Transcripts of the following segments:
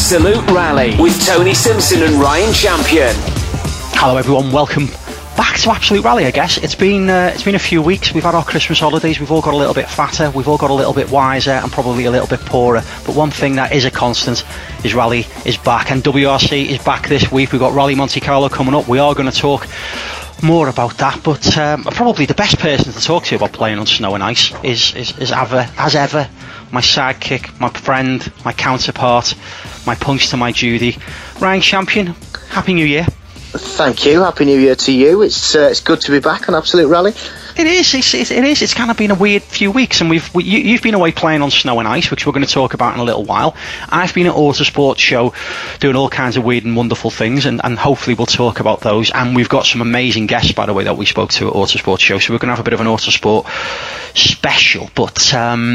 Absolute Rally with Tony Simpson and Ryan Champion. Hello everyone, welcome back to Absolute Rally. I guess it's been a few weeks. We've had our Christmas holidays. We've all got a little bit fatter. We've all got a little bit wiser and probably a little bit poorer. But one thing that is a constant is Rally is back, and WRC is back this week. We've got Rally Monte Carlo coming up. We are going to talk more about that, but probably the best person to talk to about playing on snow and ice is as ever my sidekick, my friend, my counterpart, my punch to my Judy, Ryan Champion. Happy New Year. Thank you. Happy New Year to you. It's good to be back on Absolute Rally. It is. It's kind of been a weird few weeks, and you've been away playing on snow and ice, which we're going to talk about in a little while. I've been at Autosport Show doing all kinds of weird and wonderful things, and hopefully we'll talk about those. And we've got some amazing guests, by the way, that we spoke to at Autosport Show, so we're going to have a bit of an Autosport special. But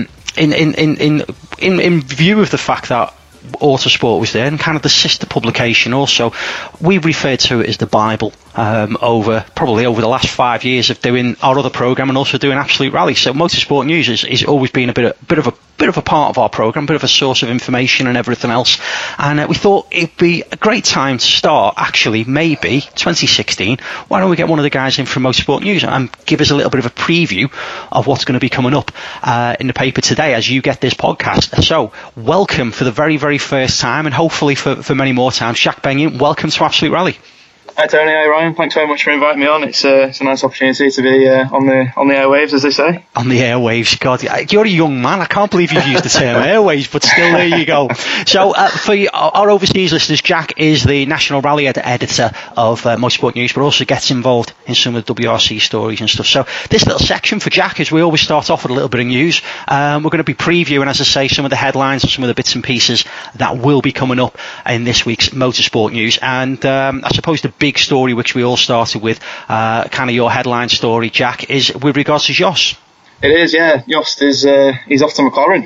in view of the fact that Autosport was there, and kind of the sister publication also, we referred to it as the Bible over the last 5 years of doing our other programme and also doing Absolute Rally. So Motorsport News is always been a bit of a part of our programme, a bit of a source of information and everything else. And we thought it'd be a great time to start, actually, maybe 2016. Why don't we get one of the guys in from Motorsport News and give us a little bit of a preview of what's going to be coming up in the paper today as you get this podcast. So welcome for the very, very first time, and hopefully for many more times, Jacques Benyon. Welcome to Absolute Rally. Hi Tony, hi Ryan. Thanks very much for inviting me on. It's a nice opportunity to be on the airwaves, as they say. On the airwaves, God, you're a young man. I can't believe you've used the term airwaves, but still, there you go. So for our overseas listeners, Jack is the National Rally editor of Motorsport News, but also gets involved in some of the WRC stories and stuff. So this little section for Jack is we always start off with a little bit of news. We're going to be previewing, as I say, some of the headlines and some of the bits and pieces that will be coming up in this week's Motorsport News. And I suppose the big story which we all started with, kind of your headline story, Jack, is with regards to Jos. It is, yeah. Jost is he's off to McLaren.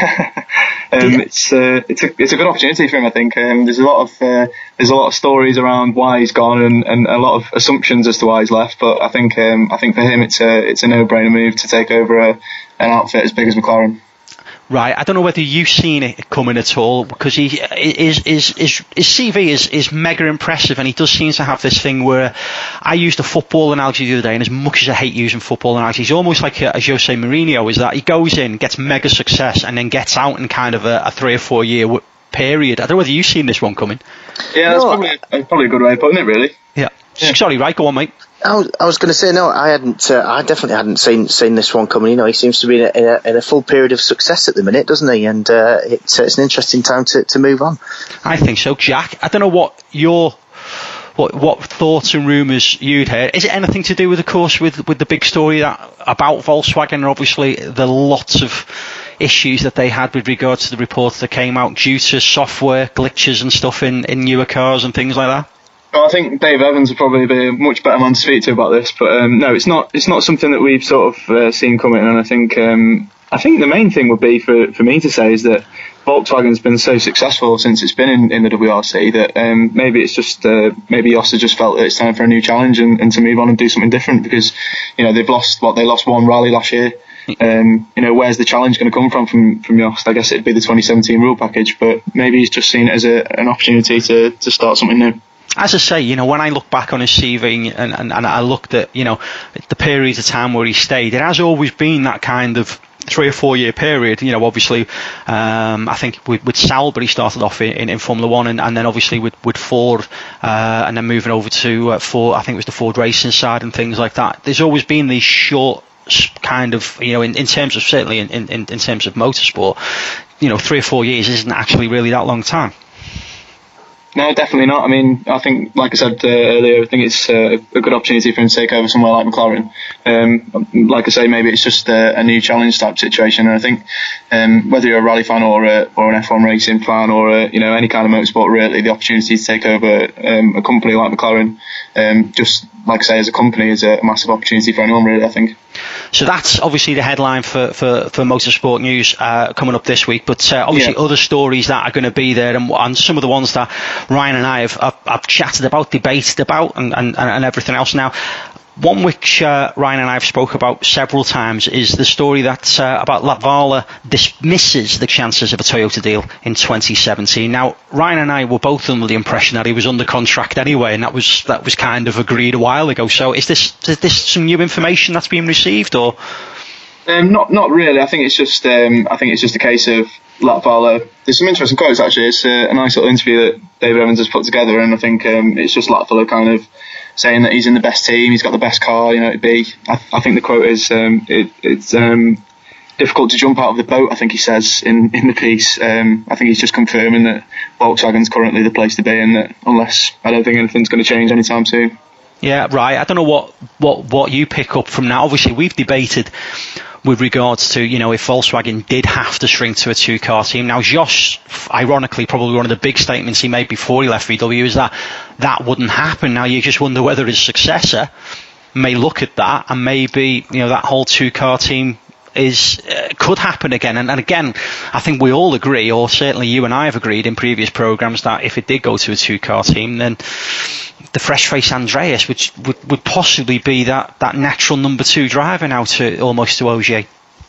It's a good opportunity for him, I think. There's a lot of stories around why he's gone and a lot of assumptions as to why he's left. But I think for him it's a no-brainer move to take over an outfit as big as McLaren. Right, I don't know whether you've seen it coming at all, because his CV is mega impressive, and he does seem to have this thing where, I used a football analogy the other day, and as much as I hate using football analogies, he's almost like a Jose Mourinho, is that he goes in, gets mega success, and then gets out in kind of a 3 or 4 year period. I don't know whether you've seen this one coming. Yeah, that's probably a good way of putting it, really. Yeah. Sorry, right, go on, mate. I was going to say, no, I definitely hadn't seen this one coming. You know, he seems to be in a full period of success at the minute, doesn't he? And it's an interesting time to move on. I think so, Jack. I don't know what thoughts and rumours you'd heard. Is it anything to do with, of course, with the big story about Volkswagen, and obviously the lots of issues that they had with regards to the reports that came out due to software glitches and stuff in newer cars and things like that? Well, I think Dave Evans would probably be a much better man to speak to about this, but no, it's not something that we've sort of seen coming. And I think the main thing would be for me to say is that Volkswagen's been so successul since it's been in the WRC that maybe it's just maybe Jos has just felt that it's time for a new challenge and to move on and do something different, because they lost one rally last year. Where's the challenge going to come from Jost? I guess it'd be the 2017 rule package, but maybe he's just seen it as an opportunity to start something new. As I say, when I look back on his CV and I looked at, the periods of time where he stayed, it has always been that kind of 3 or 4 year period. Obviously, I think with Sauber he started off in Formula One, and then obviously with Ford, and then moving over to Ford, I think it was the Ford Racing side and things like that. There's always been these short kind of, in terms of, certainly in terms of motorsport, 3 or 4 years isn't actually really that long time. No, definitely not. I mean, I think, like I said earlier, I think it's a good opportunity for him to take over somewhere like McLaren. Like I say, maybe it's just a new challenge type situation. And I think whether you're a rally fan or an F1 racing fan or any kind of motorsport, really, the opportunity to take over a company like McLaren, just like I say, as a company, is a massive opportunity for anyone, really, I think. So that's obviously the headline for Motorsport News coming up this week. But obviously other stories that are going to be there, and some of the ones that Ryan and I have chatted about, debated about, and everything else. Now, One which Ryan and I have spoke about several times is the story that about Latvala dismisses the chances of a Toyota deal in 2017. Now, Ryan and I were both under the impression that he was under contract anyway, and that was kind of agreed a while ago. So is this some new information that's been received, or? Not really. I think it's just a case of Latvala. There's some interesting quotes actually. It's a nice little interview that David Evans has put together, and I think it's just Latvala kind of saying that he's in the best team, he's got the best car. I think the quote is it's difficult to jump out of the boat. I think he says in the piece. I think he's just confirming that Volkswagen's currently the place to be, and that I don't think anything's going to change anytime soon. Yeah, right. I don't know what you pick up from that. Obviously, we've debated with regards to, if Volkswagen did have to shrink to a two-car team. Now, Josh, ironically, probably one of the big statements he made before he left VW is that wouldn't happen. Now, you just wonder whether his successor may look at that and maybe, that whole two-car team could happen again. And again, I think we all agree, or certainly you and I have agreed in previous programmes, that if it did go to a two-car team, then the fresh-faced Andreas would possibly be that natural number 2 driver now to Ogier.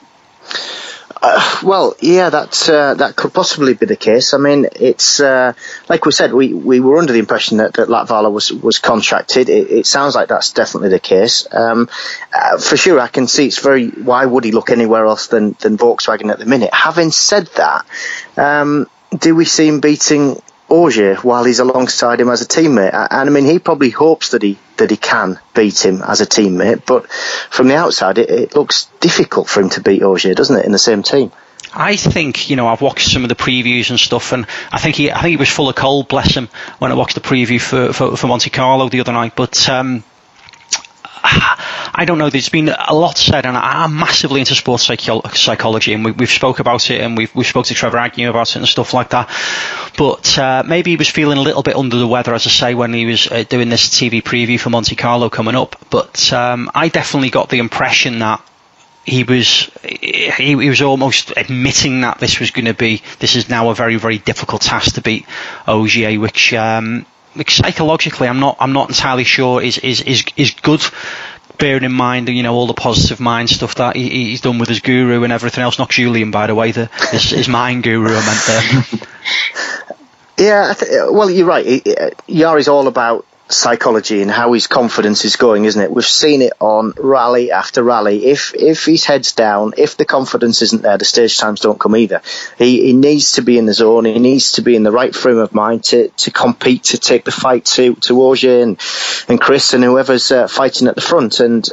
Well, yeah, that could possibly be the case. I mean, it's like we said, we were under the impression that Latvala was contracted. It sounds like that's definitely the case. For sure, I can see why would he look anywhere else than Volkswagen at the minute? Having said that, do we see him beating Ogier while he's alongside him as a teammate? And I mean, he probably hopes that he can beat him as a teammate, but from the outside it looks difficult for him to beat Ogier, doesn't it, in the same team? I think, I've watched some of the previews and stuff, and I think he was full of cold, bless him, when I watched the preview for Monte Carlo the other night, but I don't know. There's been a lot said, and I'm massively into sports psychology, and we've spoke about it, and we've spoke to Trevor Agnew about it and stuff like that. But maybe he was feeling a little bit under the weather, as I say, when he was doing this TV preview for Monte Carlo coming up. But I definitely got the impression that he was almost admitting that this is now a very, very difficult task to beat Ogier, which psychologically I'm not entirely sure is good, bearing in mind all the positive mind stuff that he's done with his guru and everything else. Not Julian, by the way, his mind guru I meant there. Yeah, well, you're right. Yari's all about psychology and how his confidence is going, isn't it? We've seen it on rally after rally. If his head's down, if the confidence isn't there, the stage times don't come either. He needs to be in the zone. He needs to be in the right frame of mind to compete, to take the fight to Ogier and Chris and whoever's fighting at the front. And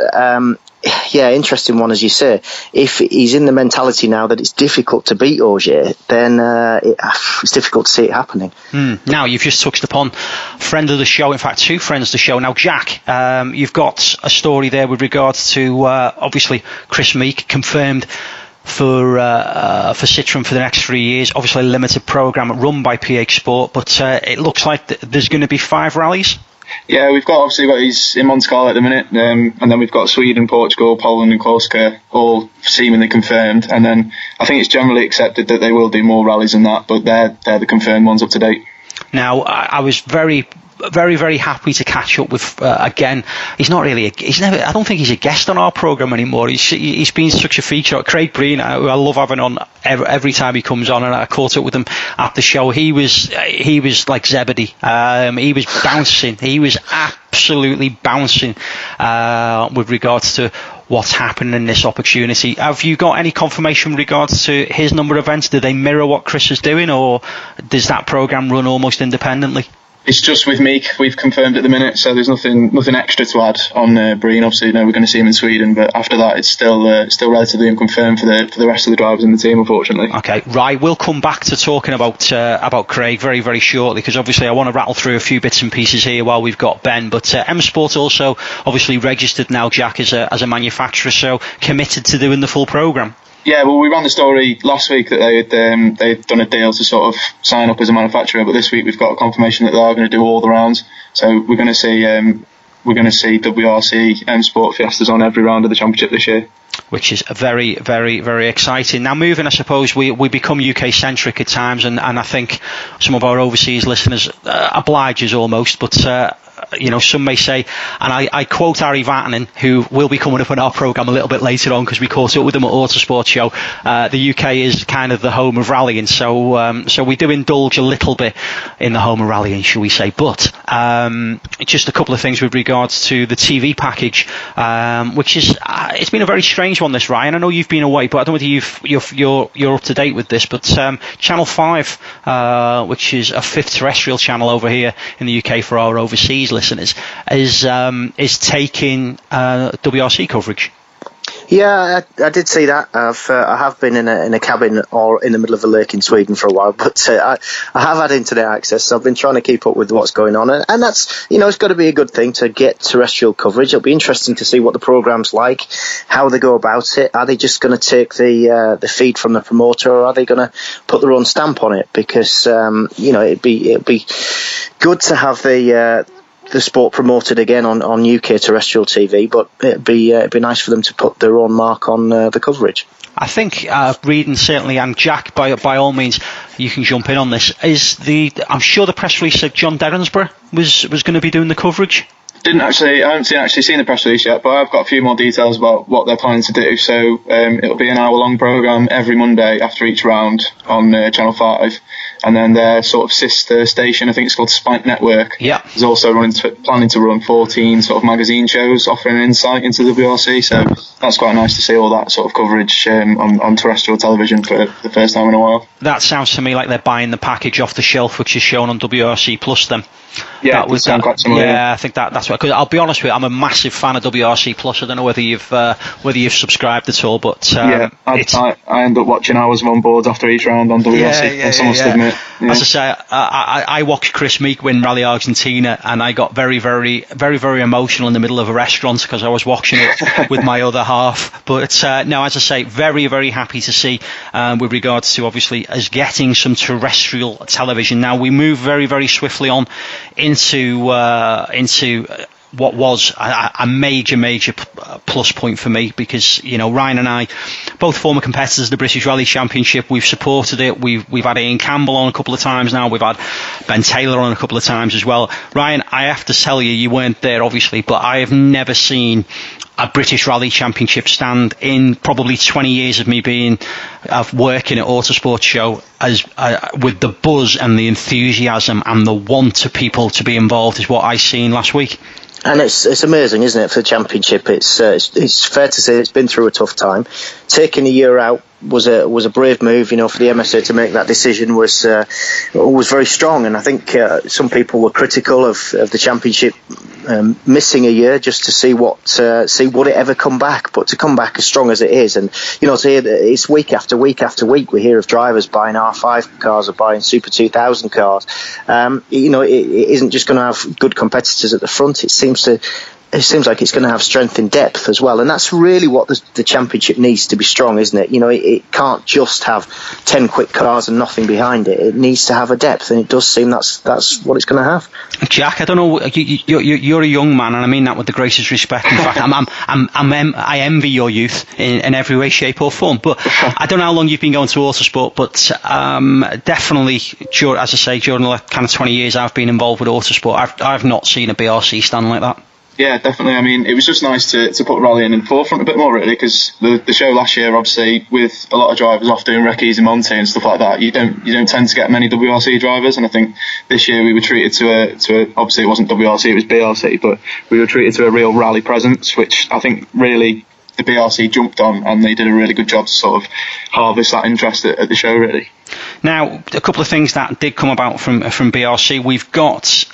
yeah, interesting one, as you say. If he's in the mentality now that it's difficult to beat Ogier, then it's difficult to see it happening. Now, you've just touched upon friend of the show, in fact, 2 friends of the show. Now, Jack, you've got a story there with regards to, obviously, Chris Meek confirmed for Citroën for the next 3 years. Obviously, a limited programme run by PH Sport, but it looks like there's going to be 5 rallies. Yeah, we've got he's in Monte Carlo at the minute, and then we've got Sweden, Portugal, Poland and Corsica all seemingly confirmed, and then I think it's generally accepted that they will do more rallies than that, but they're the confirmed ones up to date. Now, I was very, very, very happy to catch up with, again, I don't think he's a guest on our programme anymore. He's been such a feature. Craig Breen, who I love having on every time he comes on, and I caught up with him at the show. He was like Zebedee. He was bouncing. He was absolutely bouncing with regards to what's happening in this opportunity. Have you got any confirmation in regards to his number of events? Do they mirror what Chris is doing, or does that programme run almost independently? It's just with Meek. We've confirmed at the minute, so there's nothing extra to add on Breen. Obviously, we're going to see him in Sweden, but after that, it's still relatively unconfirmed for the rest of the drivers in the team, unfortunately. Okay, right. We'll come back to talking about Craig very, very shortly, because obviously I want to rattle through a few bits and pieces here while we've got Ben. But M Sport also obviously registered now, Jack, as a manufacturer, so committed to doing the full programme. Yeah, well, we ran the story last week that they'd done a deal to sort of sign up as a manufacturer, but this week we've got a confirmation that they are going to do all the rounds. So we're going to see WRC M Sport Fiestas on every round of the championship this year, which is very, very, very exciting. Now, moving, I suppose we become UK centric at times, and I think some of our overseas listeners oblige us almost, but some may say, and I quote Ari Vatanen, who will be coming up on our programme a little bit later on because we caught up with him at Autosport Show. The UK is kind of the home of rallying, so we do indulge a little bit in the home of rallying, shall we say. But just a couple of things with regards to the TV package, which is it's been a very strange one, this, Ryan. I know you've been away, but I don't know whether you're up to date with this. But Channel 5, which is a fifth terrestrial channel over here in the UK for our overseas listeners, is taking WRC coverage. Yeah, I did see that. I have been in a cabin or in the middle of a lake in Sweden for a while, but I have had internet access, so I've been trying to keep up with what's going on, and that's, it's got to be a good thing to get terrestrial coverage. It'll be interesting to see what the programme's like, how they go about it. Are they just going to take the feed from the promoter, or are they going to put their own stamp on it? Because it'd be good to have the sport promoted again on UK terrestrial TV, but it'd be nice for them to put their own mark on the coverage. I think Reading certainly, and Jack, by all means, you can jump in on this. I'm sure the press release said John Derensborough was going to be doing the coverage. I haven't actually seen the press release yet, but I've got a few more details about what they're planning to do. So it'll be an hour-long programme every Monday after each round on Channel 5. And then their sort of sister station, I think it's called Spike Network, is also planning to run 14 sort of magazine shows offering insight into WRC. So that's quite nice to see all that sort of coverage on terrestrial television for the first time in a while. That sounds to me like they're buying the package off the shelf, which is shown on WRC Plus then. Yeah, that would sound quite similar. Yeah, I think that's what. Cause I'll be honest with you, I'm a massive fan of WRC Plus. I don't know whether you've subscribed at all, but I end up watching hours of onboards after each round on WRC. I must admit. Yeah. As I say, I watched Chris Meek win Rally Argentina, and I got very, very, very, very emotional in the middle of a restaurant because I was watching it with my other half. But no, as I say, very, very happy to see with regards to obviously us getting some terrestrial television. Now we move very, very swiftly on into what was a major plus point for me, because Ryan and I, both former competitors of the British Rally Championship, we've supported it. We've had Ian Campbell on a couple of times now. We've had Ben Taylor on a couple of times as well. Ryan, I have to tell you weren't there obviously, but I have never seen a British Rally Championship stand in probably 20 years of me working at Autosport Show as with the buzz and the enthusiasm and the want of people to be involved is what I seen last week. And it's amazing, isn't it, for the championship? It's fair to say it's been through a tough time. Taking a year out was a brave move, for the MSA to make that decision was very strong. And I think some people were critical of the championship missing a year just to see would it ever come back, but to come back as strong as it is, and to hear that it's week after week after week we hear of drivers buying R5 cars or buying Super 2000 cars. It isn't just going to have good competitors at the front. It seems like it's going to have strength in depth as well, and that's really what the championship needs to be strong, isn't it? It can't just have 10 quick cars and nothing behind it. It needs to have a depth, and it does seem that's what it's going to have. Jack, I don't know. You're a young man, and I mean that with the greatest respect. In fact, I envy your youth in every way, shape, or form. But I don't know how long you've been going to Autosport, but definitely, as I say, during the kind of 20 years I've been involved with Autosport, I've not seen a BRC stand like that. Yeah, definitely. I mean, it was just nice to put rallying in the forefront a bit more, really, because the show last year, obviously, with a lot of drivers off doing recce's and Monte and stuff like that, you don't tend to get many WRC drivers, and I think this year we were treated to obviously it wasn't WRC, it was BRC, but we were treated to a real rally presence, which I think really the BRC jumped on, and they did a really good job to sort of harvest that interest at the show, really. Now, a couple of things that did come about from BRC. We've got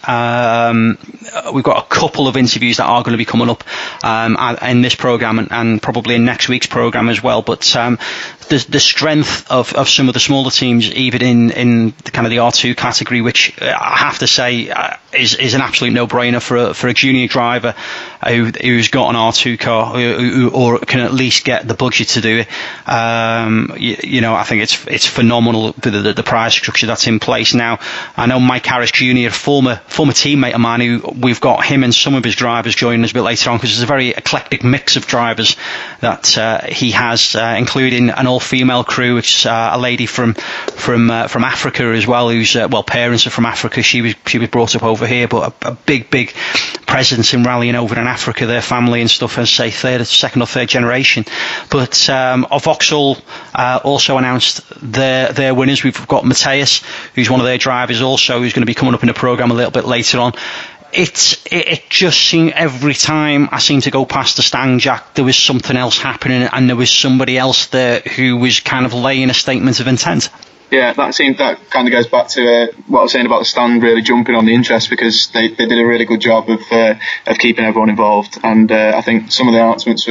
a couple of interviews that are going to be coming up in this programme and probably in next week's programme as well. But the strength of some of the smaller teams, even in the kind of the R2 category, which I have to say is an absolute no-brainer for a junior driver who's got an R2 car or can at least get the budget to do it. I think it's phenomenal the prize structure that's in place now. I know Mike Harris Jr., former teammate of mine, who we've got him and some of his drivers joining us a bit later on, because there's a very eclectic mix of drivers that he has, including an all-female crew, which is a lady from Africa as well, who's parents are from Africa. She was brought up over over here, but a big presence in rallying over in Africa, their family and stuff, as say second or third generation. But Vauxhall also announced their winners. We've got Mateus, who's one of their drivers also, who's going to be coming up in the programme a little bit later on. It just seemed every time I seemed to go past the stand, Jack, there was something else happening, and there was somebody else there who was kind of laying a statement of intent. Yeah, that kind of goes back to what I was saying about the stand really jumping on the interest, because they did a really good job of keeping everyone involved. And I think some of the announcements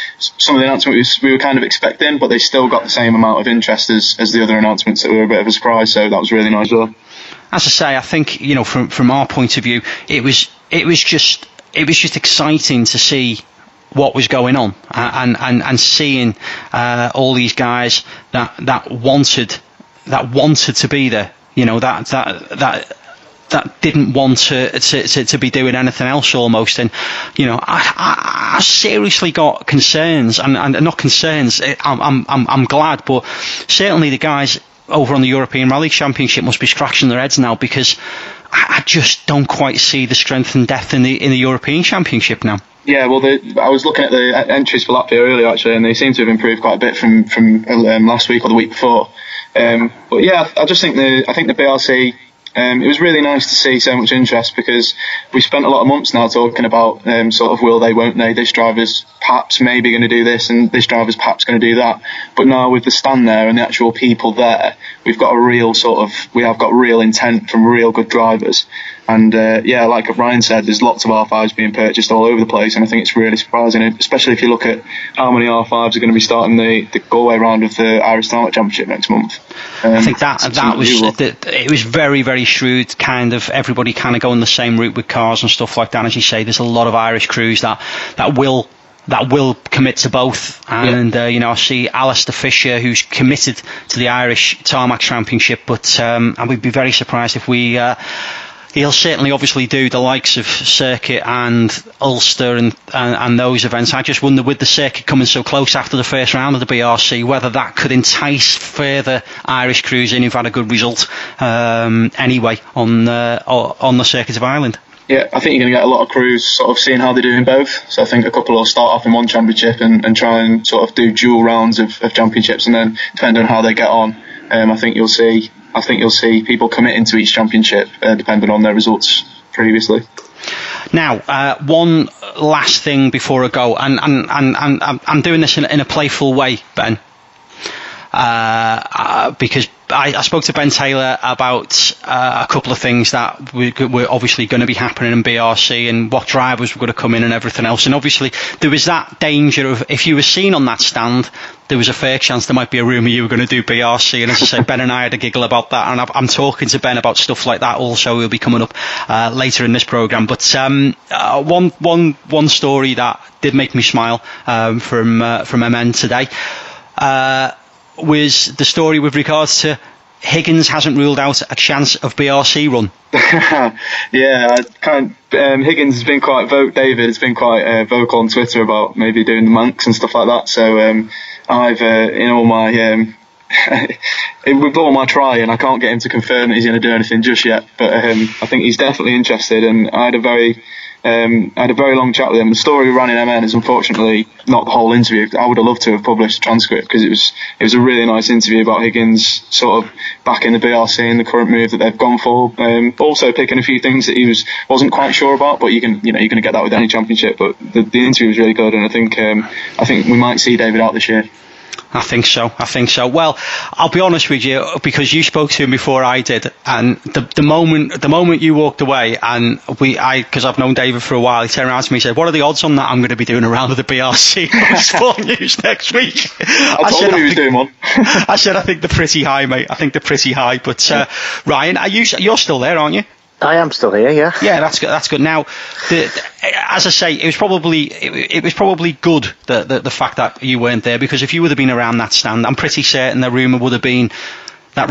we were kind of expecting, but they still got the same amount of interest as the other announcements that were a bit of a surprise. So that was really nice as well. As I say, I think, you know, from our point of view, it was just exciting to see what was going on, and seeing all these guys that wanted to be there, you know, that didn't want to be doing anything else almost. And you know, I seriously got concerns, and not concerns. I'm glad, but certainly the guys over on the European Rally Championship must be scratching their heads now, because I just don't quite see the strength and depth in the European Championship now. Yeah, well, I was looking at the entries for Latvia earlier actually, and they seem to have improved quite a bit from last week or the week before. But yeah, I think the BRC. It was really nice to see so much interest, because we spent a lot of months now talking about sort of will they, won't they, this driver's perhaps maybe going to do this and this driver's perhaps going to do that. But now with the stand there and the actual people there, we have got real intent from real good drivers. And yeah, like Ryan said, there's lots of R5s being purchased all over the place, and I think it's really surprising, especially if you look at how many R5s are going to be starting the Galway round of the Irish Tarmac Championship next month. I think it was very, very shrewd, kind of everybody kind of going the same route with cars and stuff like that. As you say, there's a lot of Irish crews that will commit to both, and you know, I see Alistair Fisher, who's committed to the Irish Tarmac Championship, but I would be very surprised if he'll certainly obviously do the likes of Circuit and Ulster and those events. I just wonder, with the Circuit coming so close after the first round of the BRC, whether that could entice further Irish crews in who've had a good result anyway on the Circuit of Ireland. Yeah, I think you're going to get a lot of crews sort of seeing how they do in both. So I think a couple will start off in one championship and try and sort of do dual rounds of championships, and then depending on how they get on, I think you'll see people committing to each championship depending on their results previously. Now, one last thing before I go, and I'm doing this in a playful way, Ben, because I spoke to Ben Taylor about a couple of things that were obviously going to be happening in BRC, and what drivers were going to come in and everything else. And obviously there was that danger of, if you were seen on that stand, there was a fair chance there might be a rumour you were going to do BRC. And as I said, Ben and I had a giggle about that, and I'm talking to Ben about stuff like that also. Will be coming up later in this programme. But one story that did make me smile from MN today was the story with regards to Higgins hasn't ruled out a chance of BRC run. Yeah, Higgins has been quite David has been quite vocal on Twitter about maybe doing the Manx and stuff like that. So I've in all my with all my trying, I can't get him to confirm that he's going to do anything just yet. But I think he's definitely interested, and I had a very long chat with him. The story we ran in MN is unfortunately not the whole interview. I would have loved to have published a transcript, because it was a really nice interview about Higgins sort of back in the BRC and the current move that they've gone for. Also picking a few things that he wasn't quite sure about, but you're going to get that with any championship. But the interview was really good, and I think we might see David out this year. I think so. Well, I'll be honest with you, because you spoke to him before I did, and the moment you walked away, and because I've known David for a while, he turned around to me and said, "What are the odds on that I'm going to be doing a round of the BRC Sport News next week?" I told him he was doing one. I said, "I think they're pretty high, mate. I think they're pretty high." But Ryan, you're still there, aren't you? I am still here, yeah. Yeah, that's good. That's good. Now, as I say, it was probably good the fact that you weren't there, because if you would have been around that stand, I'm pretty certain the rumour would have been that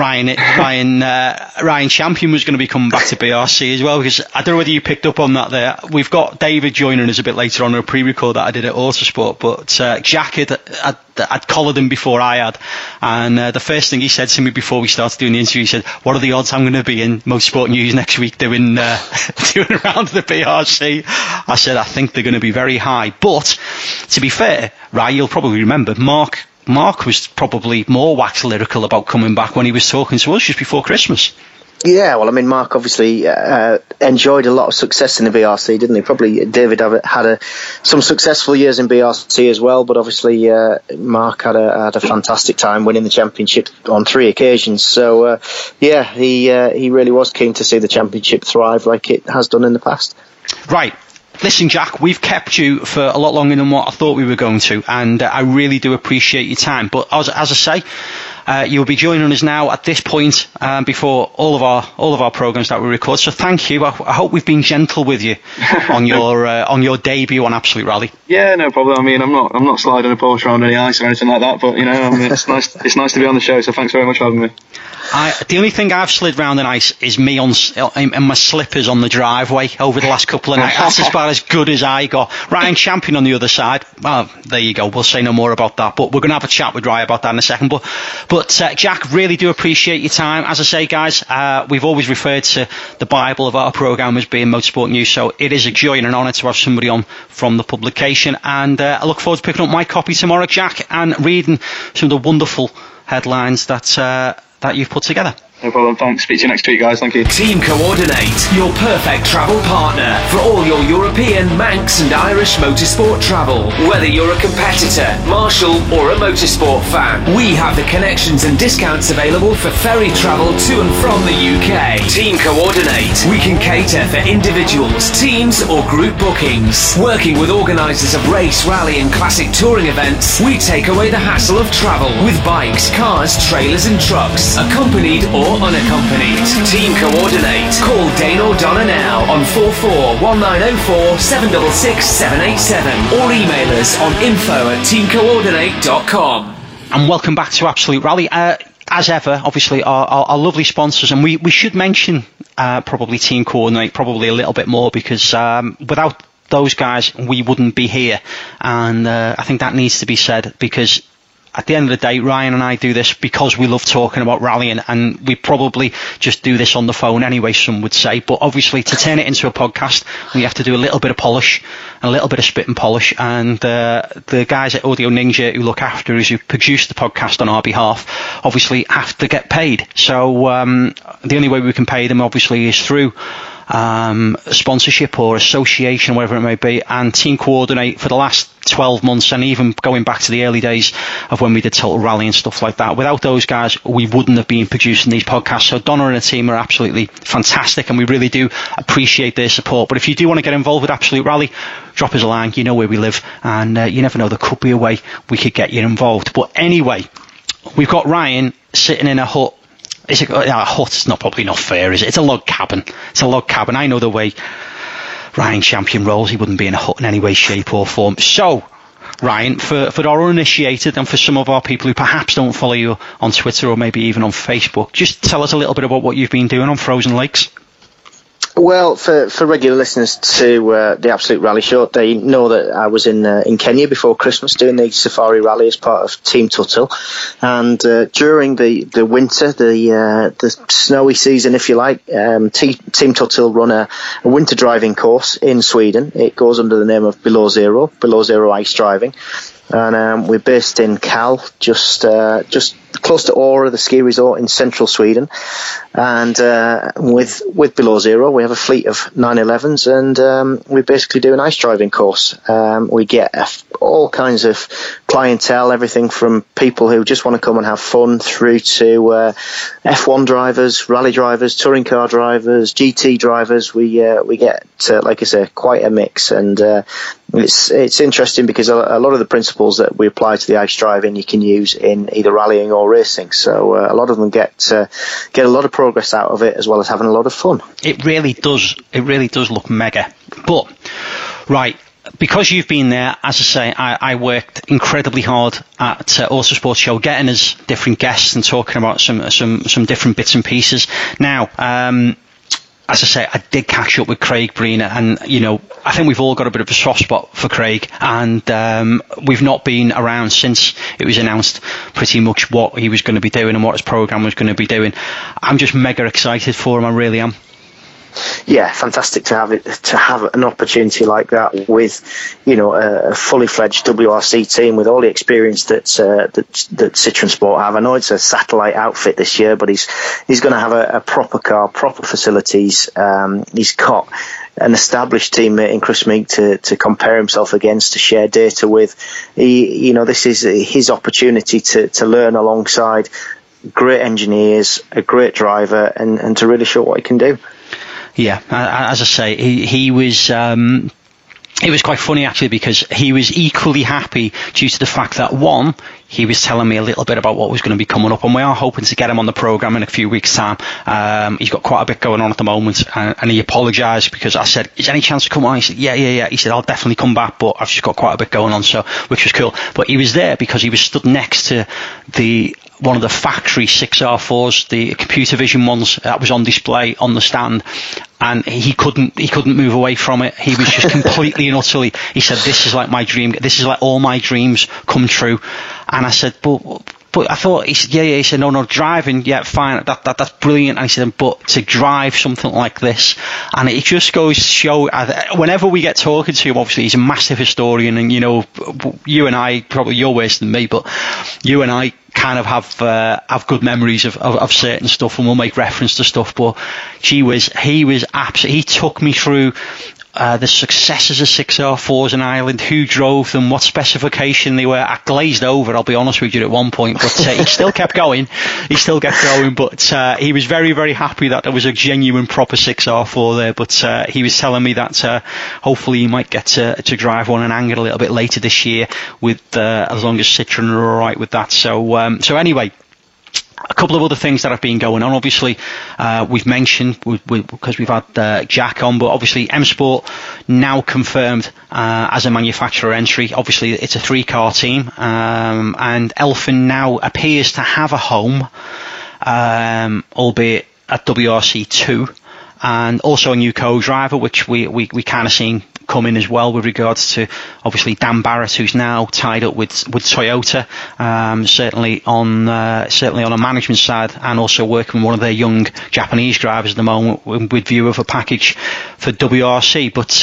Ryan Champion was going to be coming back to BRC as well, because I don't know whether you picked up on that there. We've got David joining us a bit later on a pre-record that I did at Autosport, but Jack had collared him before I had, and the first thing he said to me before we started doing the interview, he said, "What are the odds I'm going to be in Motorsport News next week doing around the BRC?" I said, "I think they're going to be very high." But to be fair, Ryan, you'll probably remember Mark was probably more wax lyrical about coming back when he was talking to us just before Christmas. Yeah, well, I mean, Mark obviously enjoyed a lot of success in the BRC, didn't he? Probably David had some successful years in BRC as well, but obviously Mark had a fantastic time winning the championship on 3 occasions. So, he really was keen to see the championship thrive like it has done in the past. Right. Listen, Jack, we've kept you for a lot longer than what I thought we were going to, and I really do appreciate your time. But as I say, you'll be joining us now at this point before all of our programs that we record. So thank you. I hope we've been gentle with you on your debut on Absolute Rally. Yeah, no problem. I mean, I'm not sliding a Porsche around any ice or anything like that, but it's nice. It's nice to be on the show. So thanks very much for having me. The only thing I've slid round in ice is me in my slippers on the driveway over the last couple of nights. That's about as good as I got. Ryan Champion on the other side. Well, there you go. We'll say no more about that. But we're going to have a chat with Ryan about that in a second. But Jack, really do appreciate your time. As I say, guys, we've always referred to the Bible of our programme as being Motorsport News. So it is a joy and an honour to have somebody on from the publication. And I look forward to picking up my copy tomorrow, Jack, and reading some of the wonderful headlines that you've put together. No problem, thanks. Speak to you next week, guys. Thank you. Team Coordinate, your perfect travel partner for all your European, Manx and Irish motorsport travel. Whether you're a competitor, marshal or a motorsport fan, we have the connections and discounts available for ferry travel to and from the UK. Team Coordinate, we can cater for individuals, teams or group bookings. Working with organisers of race, rally and classic touring events, we take away the hassle of travel with bikes, cars, trailers and trucks, accompanied or unaccompanied. Team Coordinate. Call Dane or Donna now on 441904 766 787 or email us on info@teamcoordinate.com. And welcome back to Absolute Rally. As ever, obviously, our lovely sponsors, and we should mention probably Team Coordinate probably a little bit more, because without those guys we wouldn't be here, and I think that needs to be said, because at the end of the day, Ryan and I do this because we love talking about rallying, and we probably just do this on the phone anyway, some would say. But obviously, to turn it into a podcast, we have to do a little bit of polish, a little bit of spit and polish. And the guys at Audio Ninja who look after us, who produce the podcast on our behalf, obviously have to get paid. So the only way we can pay them, obviously, is through sponsorship or association, whatever it may be. And Team Coordinate, for the last 12 months, and even going back to the early days of when we did Total Rally and stuff like that, without those guys we wouldn't have been producing these podcasts. So Donna and her team are absolutely fantastic, and we really do appreciate their support. But if you do want to get involved with Absolute Rally, drop us a line. You know where we live, and you never know, there could be a way we could get you involved. But anyway, we've got Ryan sitting in a hut. Is it a hut? It's probably not fair, is it? It's a log cabin. It's a log cabin. I know the way Ryan Champion rolls. He wouldn't be in a hut in any way, shape or form. So, Ryan, for our uninitiated and for some of our people who perhaps don't follow you on Twitter or maybe even on Facebook, just tell us a little bit about what you've been doing on Frozen Lakes. Well, for regular listeners to the Absolute Rally Show, they know that I was in Kenya before Christmas doing the Safari Rally as part of Team Tuthill, and during the winter, the snowy season, if you like, Team Tuthill run a winter driving course in Sweden. It goes under the name of Below Zero Ice Driving. And we're based in Kall, just close to Åre, the ski resort in central Sweden. And with Below Zero, we have a fleet of 911s, and we basically do an ice driving course. We get all kinds of clientele, everything from people who just want to come and have fun through to F1 drivers, rally drivers, touring car drivers, GT drivers. We get, like I say, quite a mix, and it's interesting because a lot of the principles that we apply to the ice driving you can use in either rallying or racing. So a lot of them get a lot of progress out of it, as well as having a lot of fun. It really does look mega. But right, because you've been there, as I say, I worked incredibly hard at Autosport Show, getting us different guests and talking about some different bits and pieces. Now, as I say, I did catch up with Craig Breen, and I think we've all got a bit of a soft spot for Craig, and we've not been around since it was announced pretty much what he was going to be doing and what his programme was going to be doing. I'm just mega excited for him, I really am. Yeah, fantastic to have an opportunity like that with, a fully fledged WRC team with all the experience that Citroën Sport have. I know it's a satellite outfit this year, but he's going to have a proper car, proper facilities. He's got an established teammate in Chris Meek to compare himself against, to share data with. This is his opportunity to learn alongside great engineers, a great driver, and to really show what he can do. Yeah, as I say, he was. It was quite funny actually, because he was equally happy due to the fact that, one, he was telling me a little bit about what was going to be coming up, and we are hoping to get him on the programme in a few weeks' time. He's got quite a bit going on at the moment, and he apologised because I said, is there any chance to come on? He said, yeah. He said, I'll definitely come back, but I've just got quite a bit going on, which was cool. But he was there because he was stood next to one of the factory 6R4s, the computer vision ones that was on display on the stand, and he couldn't move away from it. He was just completely and utterly, he said, this is like my dream, this is like all my dreams come true. And I said, but I thought, he said, yeah, he said, no, driving, yeah, fine, that's brilliant. And he said, but to drive something like this, and it just goes to show, whenever we get talking to him, obviously he's a massive historian, and you and I, probably you're worse than me, but you and I kind of have good memories of certain stuff, and we'll make reference to stuff. But he was absolutely, he took me through the successes of 6R4s in Ireland, who drove them, what specification they were. I glazed over, I'll be honest with you, at one point, but he still kept going. But he was very, very happy that there was a genuine proper 6R4 there. But he was telling me that hopefully he might get to drive one and angle a little bit later this year, with as long as Citroën are all right with that. So anyway, a couple of other things that have been going on. Obviously, we've mentioned, because we've had Jack on, but obviously M Sport now confirmed as a manufacturer entry. Obviously, it's a 3-car team, and Elfyn now appears to have a home, albeit at WRC2, and also a new co-driver, which we kind of seen come in as well, with regards to obviously Dan Barrett, who's now tied up with Toyota, certainly on a management side, and also working with one of their young Japanese drivers at the moment, with view of a package for WRC. But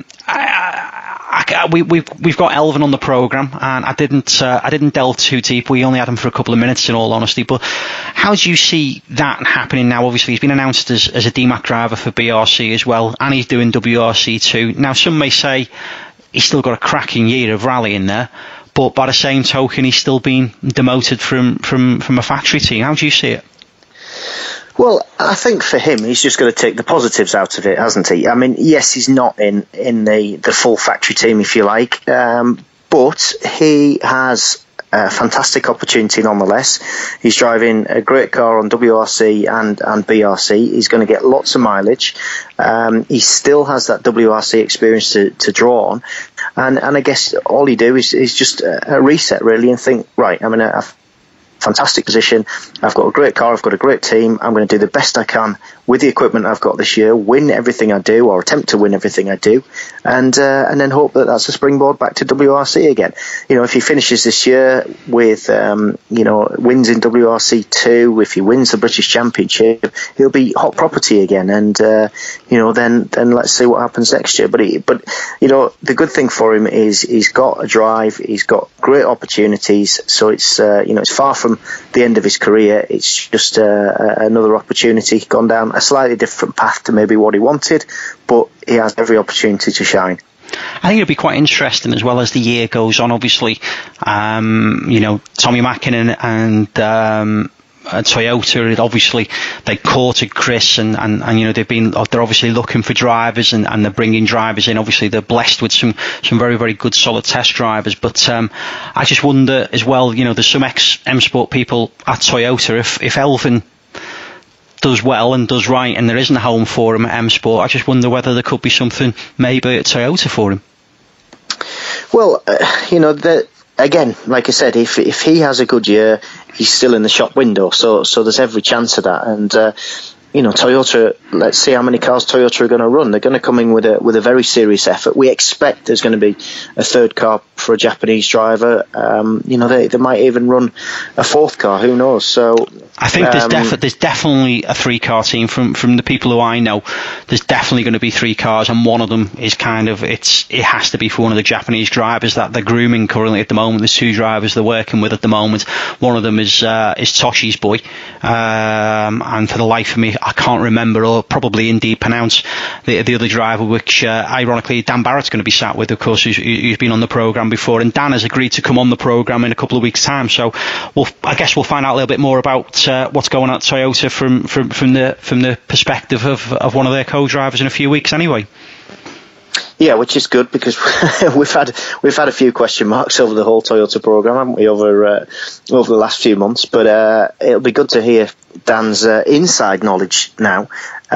we've got Elfyn on the programme, and I didn't delve too deep. We only had him for a couple of minutes, in all honesty. But how do you see that happening now? Obviously, he's been announced as a DMAC driver for BRC as well, and he's doing WRC too. Now, some may say he's still got a cracking year of rally in there, but by the same token, he's still been demoted from a factory team. How do you see it? Well, I think for him, he's just got to take the positives out of it, hasn't he? I mean, yes, he's not in the full factory team, if you like, but he has a fantastic opportunity nonetheless. He's driving a great car on WRC and BRC. He's going to get lots of mileage. He still has that WRC experience to draw on, and I guess all you do is just a reset, really, and think, right, I'm in a fantastic position. I've got a great car, I've got a great team. I'm going to do the best I can with the equipment I've got this year, win everything I do, or attempt to win everything I do, and then hope that that's a springboard back to WRC again. If he finishes this year with wins in WRC2, if he wins the British Championship, he'll be hot property again, and then let's see what happens next year. But the good thing for him is he's got a drive, he's got great opportunities, so it's it's far from the end of his career. It's just another opportunity, gone down a slightly different path to maybe what he wanted, but he has every opportunity to shine. I think it'll be quite interesting as well as the year goes on. Obviously, Tommy Mäkinen and Toyota, obviously they courted Chris, and they're obviously looking for drivers, and they're bringing drivers in. Obviously they're blessed with some very, very good solid test drivers, but I just wonder as well, there's some ex-M Sport people at Toyota, if Elfyn does well and does right, and there isn't a home for him at M Sport, I just wonder whether there could be something maybe at Toyota for him. Well, again, like I said, if he has a good year, he's still in the shop window. So there's every chance of that. And Toyota, let's see how many cars Toyota are going to run. They're going to come in with a very serious effort. We expect there's going to be a third car for a Japanese driver. They might even run a fourth car. Who knows? So I think there's definitely a 3-car team from the people who I know. There's definitely going to be 3 cars, and one of them is it has to be for one of the Japanese drivers that they're grooming currently at the moment. There's 2 drivers they're working with at the moment. One of them is Toshi's boy, and for the life of me, I can't remember, or probably indeed pronounce the other driver, which ironically Dan Barrett's going to be sat with, of course, who's been on the programme before, and Dan has agreed to come on the programme in a couple of weeks' time. So I guess we'll find out a little bit more about what's going on at Toyota from the perspective of one of their co-drivers in a few weeks anyway. Yeah, which is good, because we've had a few question marks over the whole Toyota program, haven't we, over the last few months? But it'll be good to hear Dan's inside knowledge now.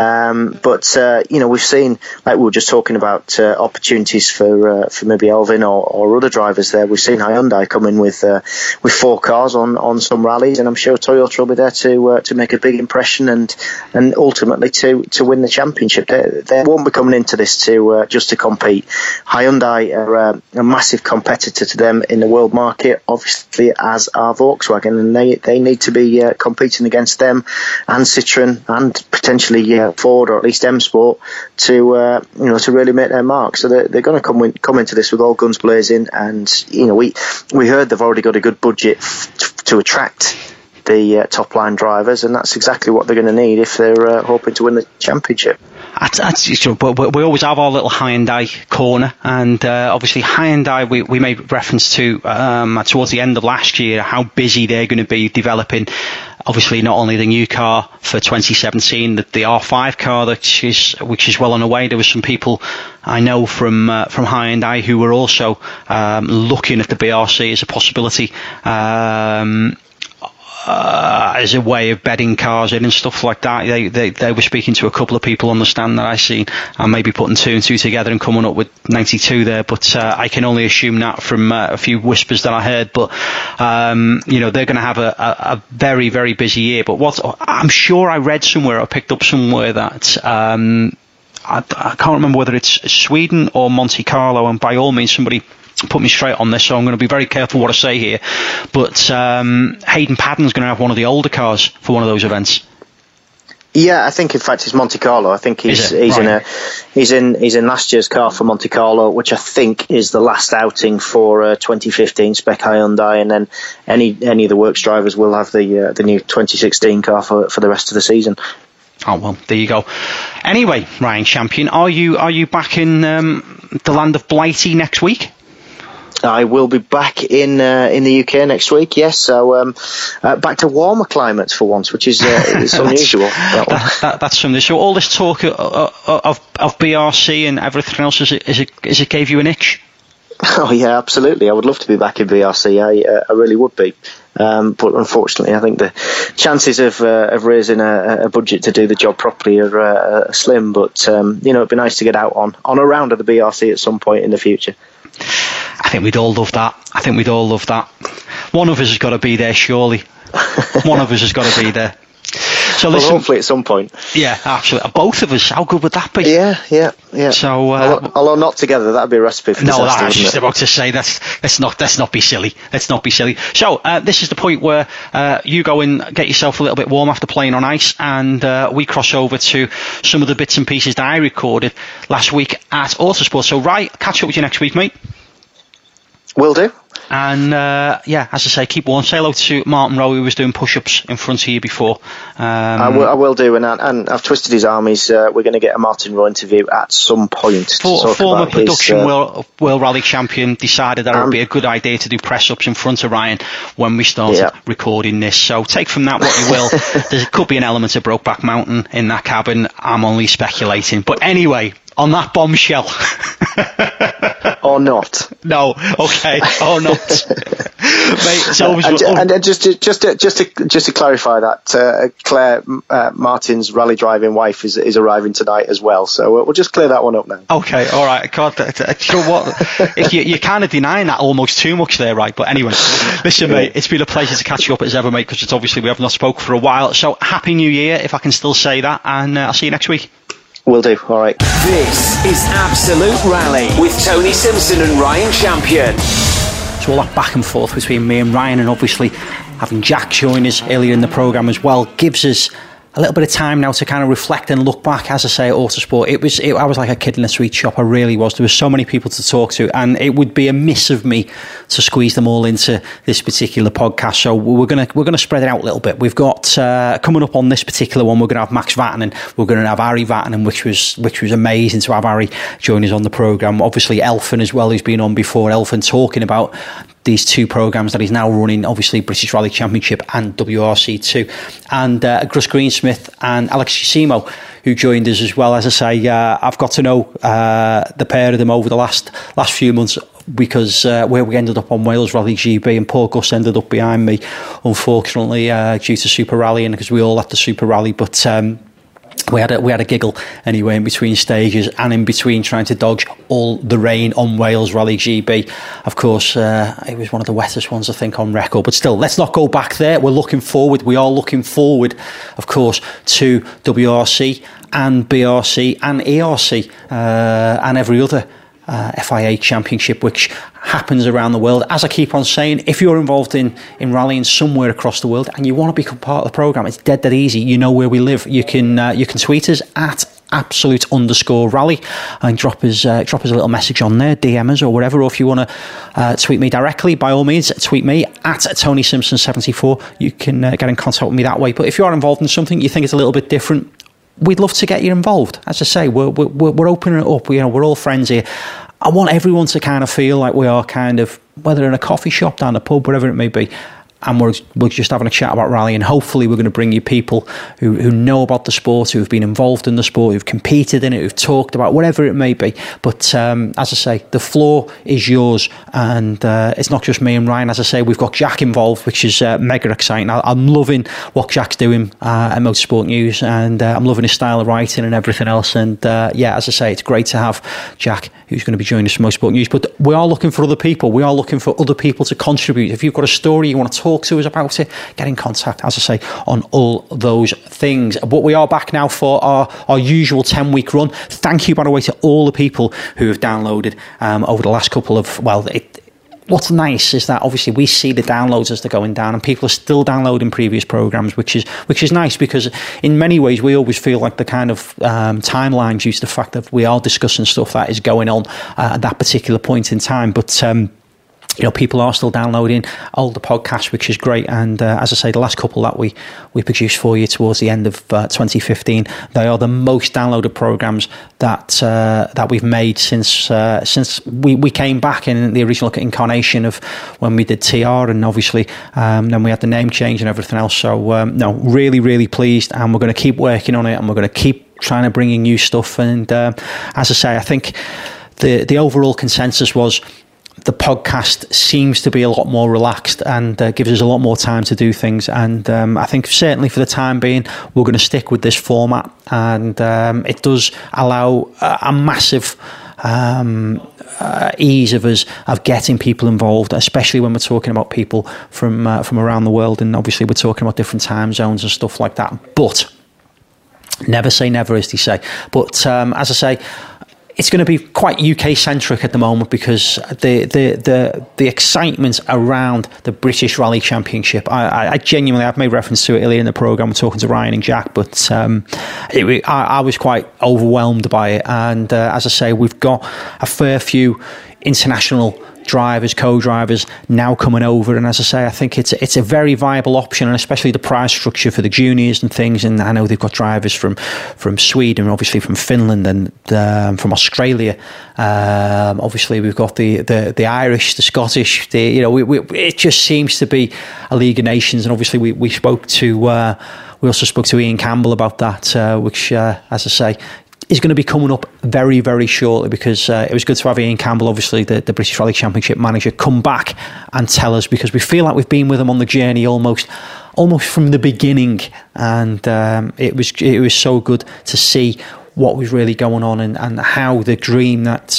We've seen, like we were just talking about, opportunities for maybe Elvin or other drivers there. We've seen Hyundai come in with 4 cars on some rallies, and I'm sure Toyota will be there to make a big impression and ultimately to win the championship. They won't be coming into this just to compete. Hyundai are a massive competitor to them in the world market, obviously, as are Volkswagen, and they need to be competing against them and Citroën and potentially Ford, or at least M Sport, to really make their mark. So they're going to come into this with all guns blazing, and we heard they've already got a good budget to attract the top line drivers, and that's exactly what they're going to need if they're hoping to win the championship. That's true, but we always have our little Hyundai corner, and obviously Hyundai, we made reference to towards the end of last year how busy they're going to be developing. Obviously, not only the new car for 2017, the R5 car, which is well on the way. There were some people I know from Hyundai who were also looking at the BRC as a possibility. As a way of bedding cars in and stuff like that. They were speaking to a couple of people on the stand that I seen, and maybe putting 2 and 2 together and coming up with 92 there. But I can only assume that from a few whispers that I heard. But they're going to have a very, very busy year. But what I'm sure I read somewhere, I picked up somewhere that I can't remember whether it's Sweden or Monte Carlo, and by all means somebody put me straight on this, so I'm going to be very careful what I say here. But Hayden Paddon's going to have one of the older cars for one of those events. Yeah, I think in fact it's Monte Carlo. I think he's in last year's car for Monte Carlo, which I think is the last outing for 2015 spec Hyundai, and then any of the works drivers will have the new 2016 car for the rest of the season. Oh well, there you go. Anyway, Ryan Champion, are you back in the land of Blighty next week? I will be back in the UK next week. Yes, so back to warmer climates for once, which is it's unusual. That's something. So all this talk of BRC and everything else, is it gave you an itch? Oh yeah, absolutely. I would love to be back in BRC. I really would be. But unfortunately, I think the chances of raising a budget to do the job properly are slim. But it'd be nice to get out on a round of the BRC at some point in the future. I think we'd all love that. One of us has got to be there, surely. One of us has got to be there. So listen, hopefully at some point. Yeah, absolutely. Both of us. How good would that be? Yeah. So, although not together, that'd be a recipe for disaster. No, I was just about to say let's not be silly. So this is the point where you go and get yourself a little bit warm after playing on ice, and we cross over to some of the bits and pieces that I recorded last week at Autosport. So, right, catch up with you next week, mate. Will do. And as I say, keep warm. Say hello to Martin Rowe, who was doing push-ups in front of you before. I will do, and I've twisted his arm. We're going to get a Martin Rowe interview at some point. Former production World Rally Champion decided that it would be a good idea to do press-ups in front of Ryan when we started recording this. So take from that what you will. There could be an element of Brokeback Mountain in that cabin. I'm only speculating. But anyway, on that bombshell... or not. No, okay, or not. Mate, it's always and just to clarify that, Claire Martin's rally driving wife is arriving tonight as well. So we'll just clear that one up now. Okay, all right. God, you know what? You're kind of denying that almost too much there, right? But anyway, listen, mate, it's been a pleasure to catch you up as ever, mate, because it's obviously we have not spoke for a while. So happy New Year, if I can still say that, and I'll see you next week. Will do. All right. This is Absolute Rally with Tony Simpson and Ryan Champion. So all that back and forth between me and Ryan, and obviously having Jack join us earlier in the programme as well, gives us a little bit of time now to kind of reflect and look back. As I say, at Autosport, I was like a kid in a sweet shop. I really was. There were so many people to talk to, and it would be a miss of me to squeeze them all into this particular podcast. So we're gonna spread it out a little bit. We've got coming up on this particular one, we're gonna have Max Vatanen, we're gonna have Harry Vatanen, which was amazing to have Harry join us on the programme. Obviously Elfyn as well, who's been on before. Elfyn talking about these two programmes that he's now running, obviously British Rally Championship and WRC2, and Gus Greensmith and Alex Simo, who joined us as well. As I say, I've got to know the pair of them over the last few months, because where we ended up on Wales Rally GB, and Paul Gus ended up behind me, unfortunately, due to Super Rally, and because we all had the Super Rally, but we had a giggle anyway in between stages, and in between trying to dodge all the rain on Wales Rally GB. Of course, it was one of the wettest ones, I think, on record. But still, let's not go back there. We are looking forward, of course, to WRC and BRC and ERC and every other FIA championship which happens around the world. As I keep on saying, if you're involved in rallying somewhere across the world and you want to become part of the programme, it's dead easy. You know where we live. You can tweet us at absolute_rally and drop us a little message on there, DM us or whatever. Or if you want to tweet me directly, by all means, tweet me at Tony Simpson 74. You can get in contact with me that way. But if you are involved in something you think is a little bit different, we'd love to get you involved. As I say, we're opening it up. We're all friends here. I want everyone to kind of feel like we are kind of, whether in a coffee shop, down the pub, whatever it may be, and we're just having a chat about rally, and hopefully we're going to bring you people who know about the sport, who have been involved in the sport, who've competed in it, who've talked about whatever it may be. But as I say, the floor is yours, and it's not just me and Ryan. As I say, we've got Jack involved, which is mega exciting. I'm loving what Jack's doing at Motorsport News, and I'm loving his style of writing and everything else. And as I say, it's great to have Jack, who's going to be joining us from Motorsport News. But we are looking for other people. We are looking for other people to contribute. If you've got a story you want to talk to us about it, get in contact, as I say, on all those things. But we are back now for our usual 10-week run. Thank you, by the way, to all the people who have downloaded over the last couple of, what's nice is that obviously we see the downloads as they're going down, and people are still downloading previous programs, which is nice, because in many ways we always feel like the kind of timeline, due to the fact that we are discussing stuff that is going on at that particular point in time. But people are still downloading older podcasts, which is great. And as I say, the last couple that we produced for you towards the end of 2015, they are the most downloaded programs that we've made since we came back in the original incarnation of when we did TR, and obviously then we had the name change and everything else. So really, really pleased, and we're going to keep working on it, and we're going to keep trying to bring in new stuff. And as I say, I think the overall consensus was, the podcast seems to be a lot more relaxed and gives us a lot more time to do things. And I think certainly for the time being, we're going to stick with this format. And it does allow a massive ease of getting people involved, especially when we're talking about people from around the world. And obviously we're talking about different time zones and stuff like that. But never say never, as they say. But as I say, it's going to be quite UK centric at the moment, because the excitement around the British Rally Championship, I genuinely, I've made reference to it earlier in the programme, talking to Ryan and Jack, but I was quite overwhelmed by it. And as I say, we've got a fair few international drivers, co-drivers now coming over, and as I say, I think it's a very viable option, and especially the prize structure for the juniors and things. And I know they've got drivers from Sweden, obviously from Finland, and from Australia. Obviously we've got the Irish, the Scottish. It just seems to be a League of Nations, and obviously we also spoke to Ian Campbell about that, which as I say, is going to be coming up very, very shortly, because it was good to have Ian Campbell, obviously the British Rally Championship manager, come back and tell us, because we feel like we've been with him on the journey almost from the beginning, and it was so good to see what was really going on, and how the dream that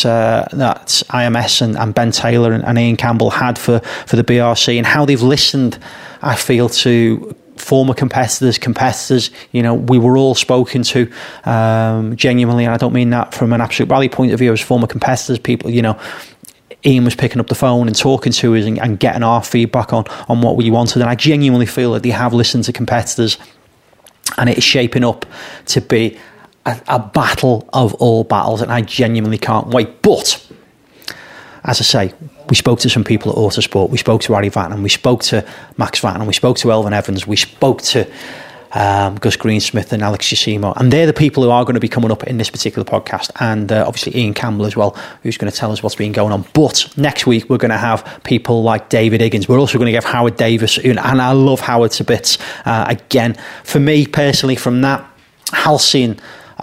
IMS and Ben Taylor and Ian Campbell had for the BRC, and how they've listened, I feel, to former competitors. You know, we were all spoken to genuinely, and I don't mean that from an Absolute Rally point of view, as former competitors, people, you know, Ian was picking up the phone and talking to us and getting our feedback on what we wanted, and I genuinely feel that they have listened to competitors, and it is shaping up to be a battle of all battles, and I genuinely can't wait. But as I say, we spoke to some people at Autosport. We spoke to Harry Vatanen, we spoke to Max Vatanen, we spoke to Elvin Evans, we spoke to Gus Greensmith and Alex Giacomo, and they're the people who are going to be coming up in this particular podcast, and obviously Ian Campbell as well, who's going to tell us what's been going on. But next week we're going to have people like David Higgins. We're also going to have Howard Davis, and I love Howard to bits. Again, for me personally, from that halcyon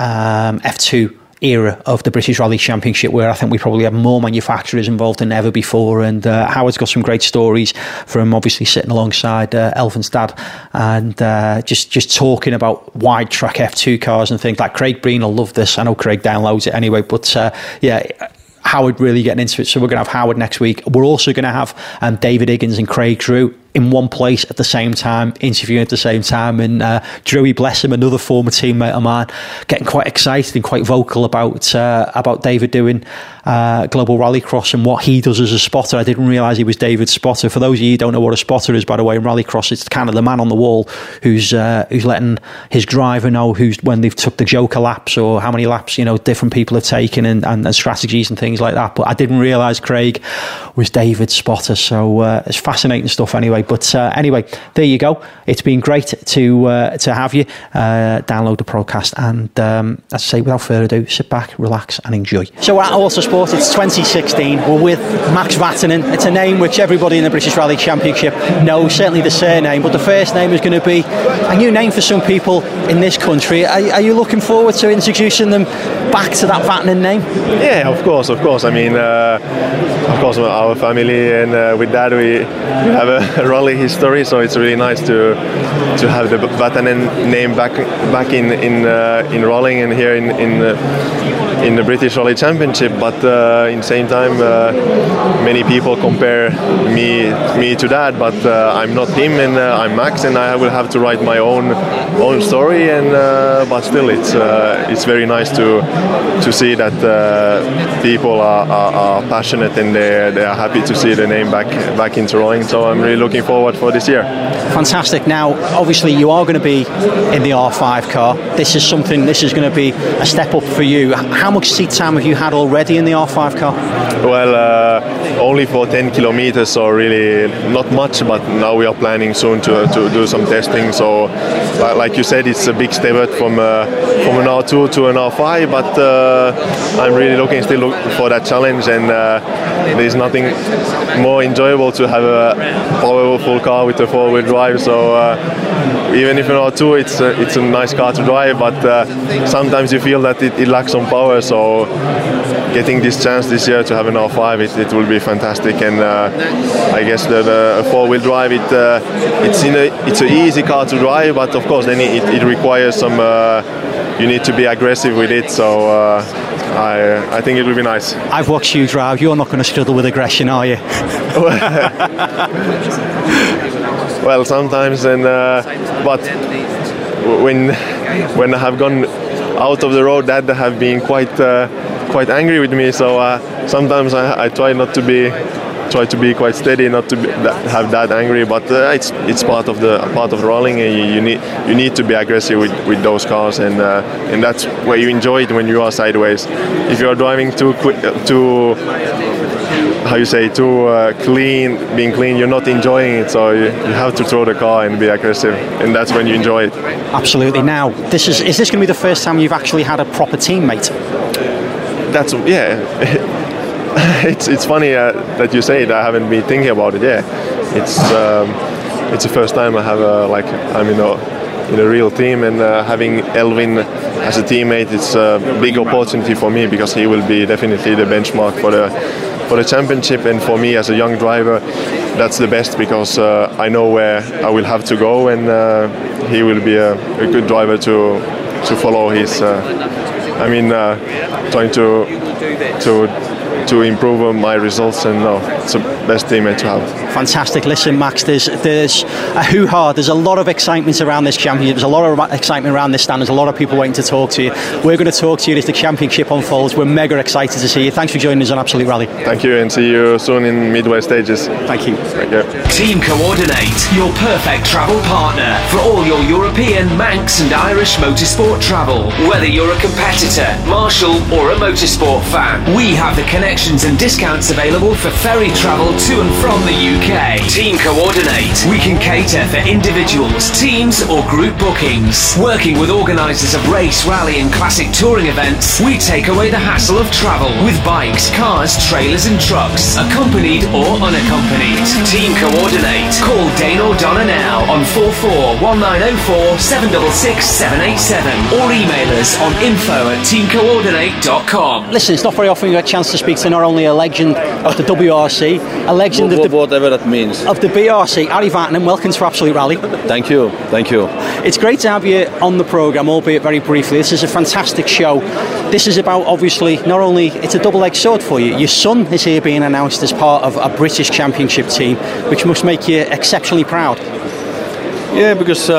F2 era of the British Rally Championship, where I think we probably have more manufacturers involved than ever before, and Howard's got some great stories from obviously sitting alongside Elvin's dad, and just talking about wide track F2 cars and things like Craig Breen will love this. I know Craig downloads it anyway, but Howard really getting into it. So we're going to have Howard next week. We're also going to have David Higgins and Craig Drew in one place at the same time, interviewing at the same time, and Drewy, bless him, another former teammate of mine, getting quite excited and quite vocal about David doing Global Rallycross and what he does as a spotter. I didn't realise he was David's spotter. For those of you who don't know what a spotter is, by the way, in Rallycross, it's kind of the man on the wall who's letting his driver know when they've took the Joker laps, or how many laps, you know, different people have taken, and strategies and things like that. But I didn't realise Craig was David's spotter, so it's fascinating stuff anyway. But anyway, there you go. It's been great to have you. Download the podcast, and as I say, without further ado, sit back, relax, and enjoy. So at Autosport, it's 2016. We're with Max Vatanen. It's a name which everybody in the British Rally Championship knows, certainly the surname, but the first name is going to be a new name for some people in this country. Are you looking forward to introducing them back to that Vatanen name? Yeah, of course. I mean, of course, our family and with Dad, we have a rally history, so it's really nice to have the Vatanen name back in rolling and here in the British Rally Championship. But in the same time, many people compare me to Dad, but I'm not him, and I'm Max, and I will have to write my own story. And but still, it's very nice to see that people are passionate, and they are happy to see the name back into rolling. So I'm really looking forward for this year. Fantastic. Now, obviously, you are going to be in the R5 car. This is going to be a step up for you. How much seat time have you had already in the R5 car? Well, only for 10 kilometers, so really not much, but now we are planning soon to do some testing. So, like you said, it's a big step from an R2 to an R5, but I'm really looking for that challenge, and there's nothing more enjoyable to have a powerful car with a four-wheel drive. So even if an R2, it's a nice car to drive, but sometimes you feel that it lacks some power. So getting this chance this year to have an R5, it will be fantastic. And I guess the four-wheel drive, it's an easy car to drive, but of course then it requires some. You need to be aggressive with it. So I think it will be nice. I've watched you drive. You're not going to struggle with aggression, are you? Well, sometimes, and but when I have gone out of the road, Dad have been quite angry with me. So sometimes I try to be quite steady, not to have that angry. But it's part of the rolling. You need to be aggressive with those cars, and that's where you enjoy it when you are sideways. If you are driving too quick, too being clean, you're not enjoying it. So you have to throw the car and be aggressive, and that's when you enjoy it. Absolutely. Now, is this going to be the first time you've actually had a proper teammate? It's funny that you say it. I haven't been thinking about it. Yeah, it's the first time I have I'm in in a real team, and having Elvin as a teammate, it's a big opportunity for me because he will be definitely the benchmark for the championship, and for me as a young driver, that's the best because I know where I will have to go, and he will be a good driver to follow his. Trying to improve my results, and it's the best teammate to have. Fantastic. Listen, Max, there's a hoo-ha. There's a lot of excitement around this championship. There's a lot of excitement around this stand. There's a lot of people waiting to talk to you. We're going to talk to you as the championship unfolds. We're mega excited to see you. Thanks for joining us on Absolute Rally. Thank you, and see you soon in Midway stages. Thank you. Thank you. Team Coordinate, your perfect travel partner for all your European, Manx and Irish motorsport travel. Whether you're a competitor, marshal or a motorsport fan, we have the connections and discounts available for ferry travel to and from the UK. Team Coordinate, we can cater for individuals, teams or group bookings. Working with organisers of race, rally and classic touring events, we take away the hassle of travel with bikes, cars, trailers and trucks, accompanied or unaccompanied. Team Coordinate. Call Dane or Donna now on 441904 766 787 or email us on info@teamcoordinate.com. Listen, it's not very often you get a chance to speak to not only a legend of the WRC, a legend of the whatever that means. Of the BRC, Ari Vatanen. Welcome to Absolute Rally. Thank you. It's great to have you on the programme, albeit very briefly. This is a fantastic show. This is about, obviously, not only, it's a double-edged sword for you. Your son is here being announced as part of a British Championship team, which must make you exceptionally proud. Yeah, because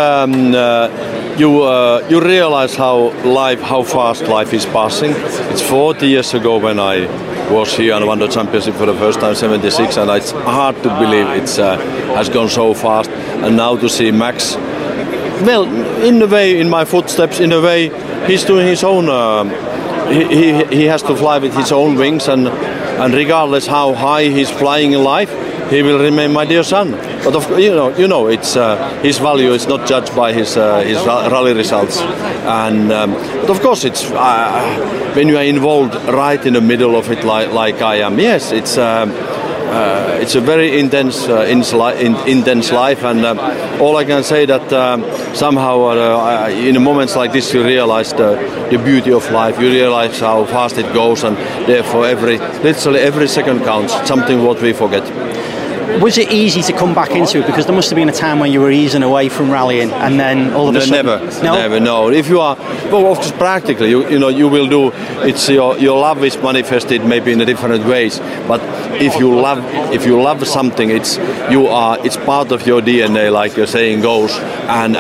you realise how fast life is passing. It's 40 years ago when I was here and won the championship for the first time, 76, and it's hard to believe it has gone so fast. And now to see Max, well, in a way, in my footsteps, in a way, he's doing his own. He has to fly with his own wings, and regardless how high he's flying in life, he will remain my dear son. But of course, it's his value is not judged by his rally results. And but of course, it's when you are involved right in the middle of it, like I am. Yes, it's a very intense life, and all I can say that somehow in moments like this you realize the beauty of life. You realize how fast it goes, and therefore literally every second counts. Something what we forget. Was it easy to come back into it? Because there must have been a time when you were easing away from rallying, and then all of a sudden... Never. No. If you are, well, of course, practically, you will do. It's your love is manifested maybe in a different ways. But if you love something, it's part of your DNA, like your saying goes, and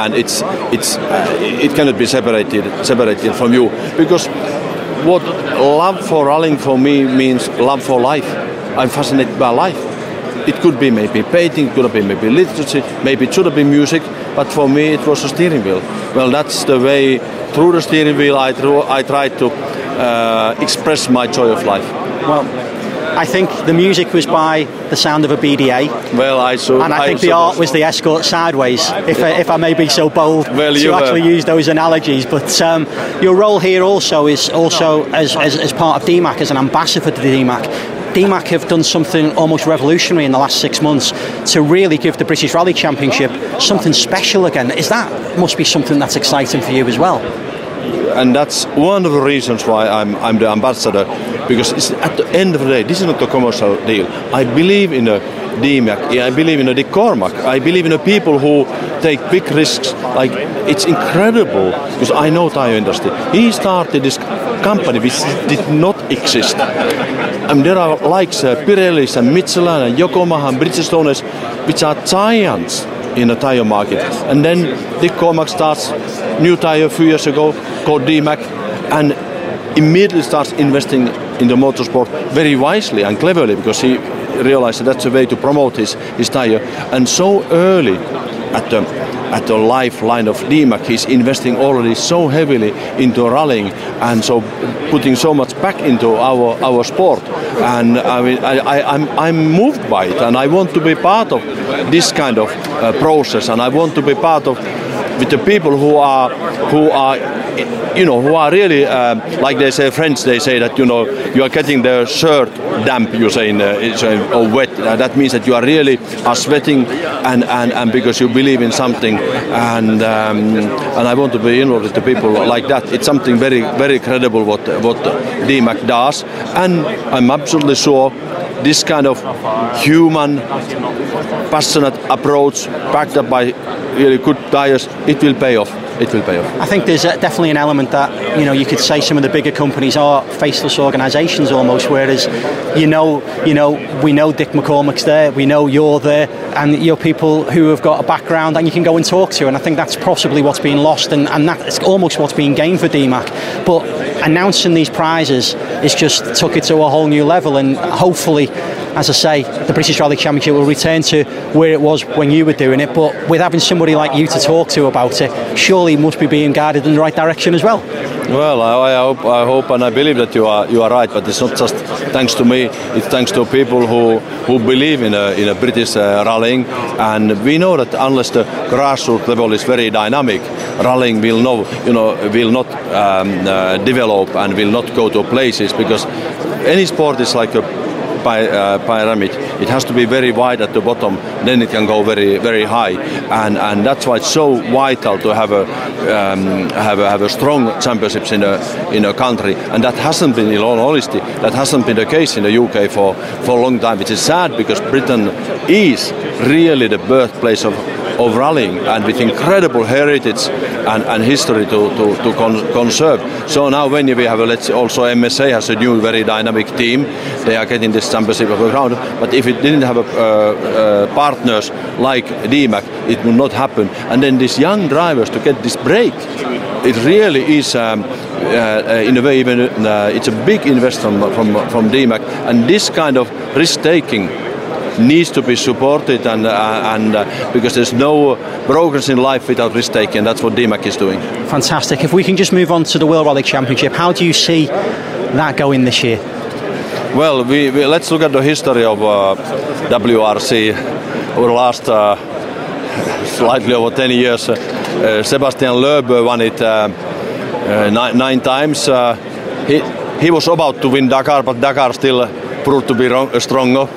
it cannot be separated from you. Because what love for rallying for me means love for life. I'm fascinated by life. It could be maybe painting, it could be maybe literature, maybe it should have been music, but for me it was a steering wheel. Well, that's the way, through the steering wheel I tried to express my joy of life. Well, I think the music was by the sound of a BDA. Well, I think the art was the Escort Sideways, if I may be so bold to actually use those analogies. But your role here also is as part of DMAC, as an ambassador to DMAC. DMAC have done something almost revolutionary in the last 6 months to really give the British Rally Championship something special again. Must be something that's exciting for you as well? And that's one of the reasons why I'm the ambassador, because it's, at the end of the day, this is not a commercial deal. I believe in a DMAC, I believe in a Dick Cormack, I believe in the people who take big risks. Like, it's incredible, because I know tire industry. He started this company which did not exist. And there are likes Pirellis and Michelin and Yokohama and Bridgestone, which are giants in the tire market. And then Dick Cormack starts new tire a few years ago called DMAC, and immediately starts investing in the motorsport very wisely and cleverly, because he realized that's a way to promote his tire. And so early at the lifeline of DMAC, he's investing already so heavily into rallying, and so putting so much back into our sport. And I mean, I'm moved by it, and I want to be part of this kind of process, and I want to be part of with the people who are really like they say French. They say that you are getting the shirt damp. You say or wet. That means that you are really sweating and because you believe in something rallying, and I want to be involved with the people like that. It's something very, very credible what DMAC does, and I'm absolutely sure this kind of human, passionate approach, backed up by really good tires, it will pay off. It will pay off. I think there's definitely an element that, you know, you could say some of the bigger companies are faceless organisations almost, whereas we know Dick McCormack's there, we know you're there, and you're people who have got a background and you can go and talk to, and I think that's possibly what's being lost, and that's almost what's being gained for DMAC. But announcing these prizes is just took it to a whole new level, and hopefully, as I say, the British Rally Championship will return to where it was when you were doing it, but with having somebody like you to talk to about it, surely it must be being guided in the right direction as well. Well, I hope and I believe that you are right, but it's not just thanks to me, it's thanks to people who believe in a British rallying, and we know that unless the grassroots level is very dynamic, rallying will not develop and will not go to places, because any sport is like a pyramid. It has to be very wide at the bottom, then it can go very, very high, and that's why it's so vital to have a strong championships in a country, and that hasn't been, in all honesty, that hasn't been the case in the UK for a long time, which is sad, because Britain is really the birthplace of rallying, and with incredible heritage and history to conserve. So now when we have also MSA has a new very dynamic team, they are getting this championship of the ground, but if it didn't have partners like DMAC, it would not happen. And then these young drivers to get this break, it really is in a way even it's a big investment from DMAC, and this kind of risk-taking needs to be supported, and because there's no progress in life without risk-taking, and that's what DMAC is doing. Fantastic. If we can just move on to the World Rally Championship, how do you see that going this year? Well, we let's look at the history of WRC over the last slightly over 10 years. Sebastian Loeb won it 9 times. He was about to win Dakar, but Dakar still proved to be stronger,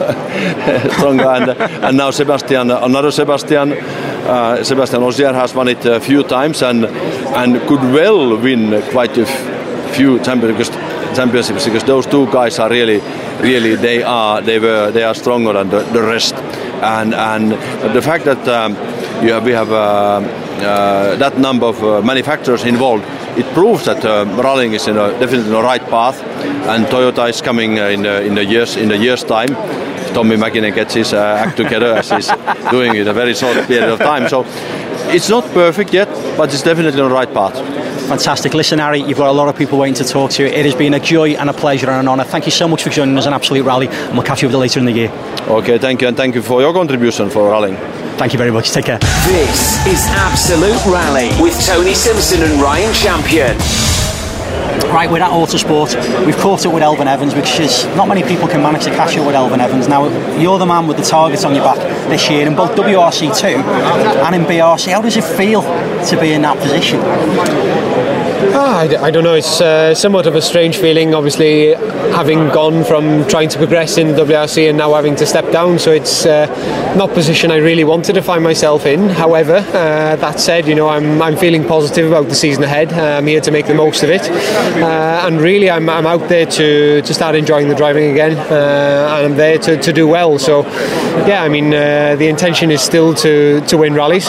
and now another Sebastian Ogier has won it a few times, and could well win quite a few championships, because those two guys are really they are stronger than the rest, and the fact that we have that number of manufacturers involved, it proves that rallying is definitely in the right path, and Toyota is coming in the years time. Tommy Mäkinen gets his act together, as he's doing in a very short period of time. So it's not perfect yet, but it's definitely on the right path. Fantastic. Listen, Harry, you've got a lot of people waiting to talk to you. It has been a joy and a pleasure and an honour. Thank you so much for joining us on Absolute Rally, and we'll catch you up later in the year. Okay, thank you, and thank you for your contribution for rallying. Thank you very much. Take care. This is Absolute Rally with Tony Simpson and Ryan Champion. Right, we're at Autosport. We've caught up with Elfyn Evans, which is not many people can manage to catch up with Elfyn Evans. Now, you're the man with the targets on your back this year in both WRC2 and in BRC. How does it feel to be in that position? I don't know, it's somewhat of a strange feeling, obviously, having gone from trying to progress in WRC and now having to step down, so it's not a position I really wanted to find myself in. However, that said, I'm feeling positive about the season ahead. I'm here to make the most of it, and really I'm out there to start enjoying the driving again, and I'm there to do well. So yeah, I mean, the intention is still to win rallies.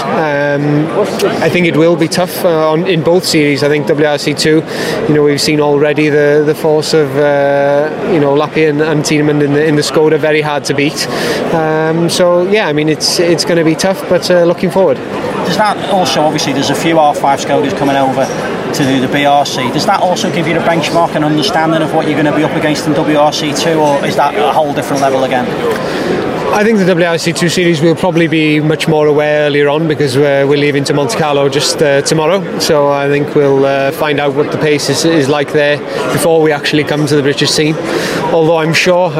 I think it will be tough in both series. I think WRC2, we've seen already the force of Lappi and Tiedemann in the Skoda, very hard to beat. So yeah, I mean, it's going to be tough, but looking forward. Does that also, obviously there's a few R5 Skodas coming over to do the BRC, does that also give you the benchmark and understanding of what you're going to be up against in WRC2, or is that a whole different level again? I think the WRC2 series will probably be much more aware earlier on, because we're leaving to Monte Carlo just tomorrow, so I think we'll find out what the pace is like there before we actually come to the British scene. Although I'm sure,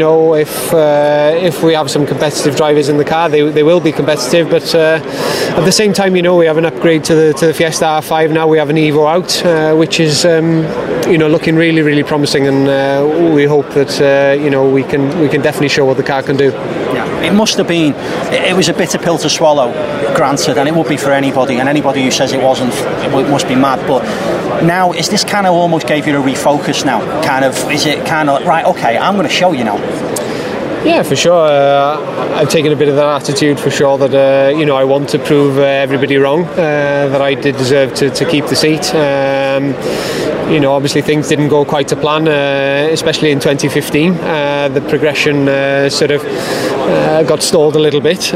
if we have some competitive drivers in the car, they will be competitive, but at the same time, we have an upgrade to the Fiesta R5 now. We have an Evo out, which is looking really, really promising, and we hope that we can definitely show what the car can do. Yeah. it must have been, it was a bitter pill to swallow, granted, and it would be for anybody, and anybody who says it wasn't, it must be mad. But now, is this kind of almost gave you a refocus now? Kind of, is it kind of, right, okay, I'm going to show you now? Yeah, for sure. I've taken a bit of that attitude for sure, that I want to prove everybody wrong, that I did deserve to keep the seat. Obviously things didn't go quite to plan, especially in 2015. The progression sort of got stalled a little bit,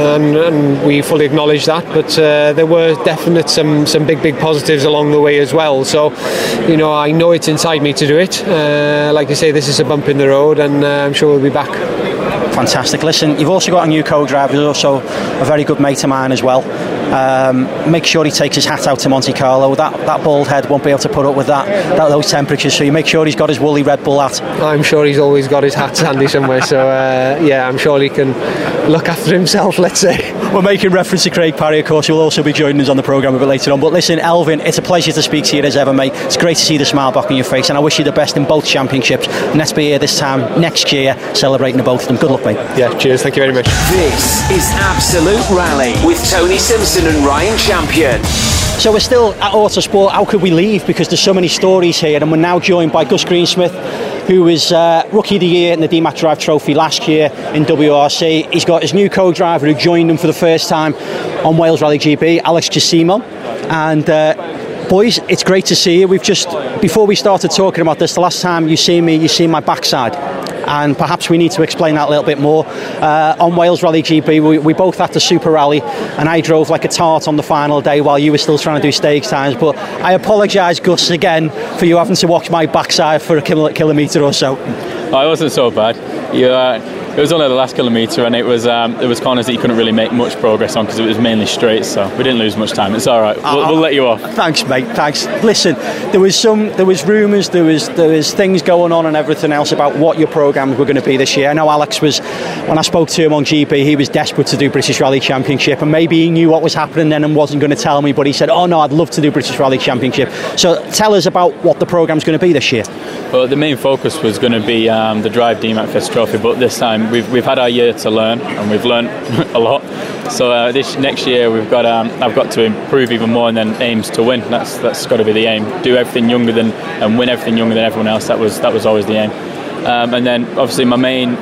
and we fully acknowledge that. But there were definite some big positives along the way as well. So, I know it's inside me to do it. Like you say, this is a bump in the road, and I'm sure we'll be back. Fantastic. Listen, you've also got a new co-driver who's also a very good mate of mine as well. Make sure he takes his hat out to Monte Carlo. That bald head won't be able to put up with those temperatures, so you make sure he's got his woolly Red Bull hat. I'm sure he's always got his hat handy somewhere, so I'm sure he can look after himself, let's say. We're making reference to Craig Parry, of course, who will also be joining us on the programme a bit later on. But listen, Elfyn, it's a pleasure to speak to you as ever, mate. It's great to see the smile back on your face, and I wish you the best in both championships. And let's be here this time next year celebrating the both of them. Good luck, mate. Yeah, cheers, thank you very much. This is Absolute Rally with Tony Simpson and Ryan Champion. So we're still at Autosport. How could we leave? Because there's so many stories here, and we're now joined by Gus Greensmith, who was Rookie of the Year in the DMAC Drive Trophy last year in WRC. He's got his new co-driver who joined him for the first time on Wales Rally GB, Alex Jassimo. And boys, it's great to see you. Before we started talking about this, the last time you seen my backside. And perhaps we need to explain that a little bit more. On Wales Rally GB, we both had the Super Rally, and I drove like a tart on the final day while you were still trying to do stage times. But I apologise, Gus, again for you having to watch my backside for a kilometre or so. Oh, it wasn't so bad. It was only the last kilometre, and it was corners that you couldn't really make much progress on because it was mainly straight, so we didn't lose much time. It's all right. We'll let you off. Thanks, mate. Thanks. Listen, there was rumours, there was things going on and everything else about what your programmes were going to be this year. I know Alex was, when I spoke to him on GB, he was desperate to do British Rally Championship, and maybe he knew what was happening then and wasn't going to tell me, but he said, "Oh no, I'd love to do British Rally Championship." So tell us about what the programme's going to be this year. Well, the main focus was going to be the Drive DMAC Fest Trophy, but this time we've had our year to learn, and we've learned a lot. So this next year I've got to improve even more, and then aims to win. That's got to be the aim. Do everything younger than and win everything younger than everyone else. That was always the aim. And then obviously my main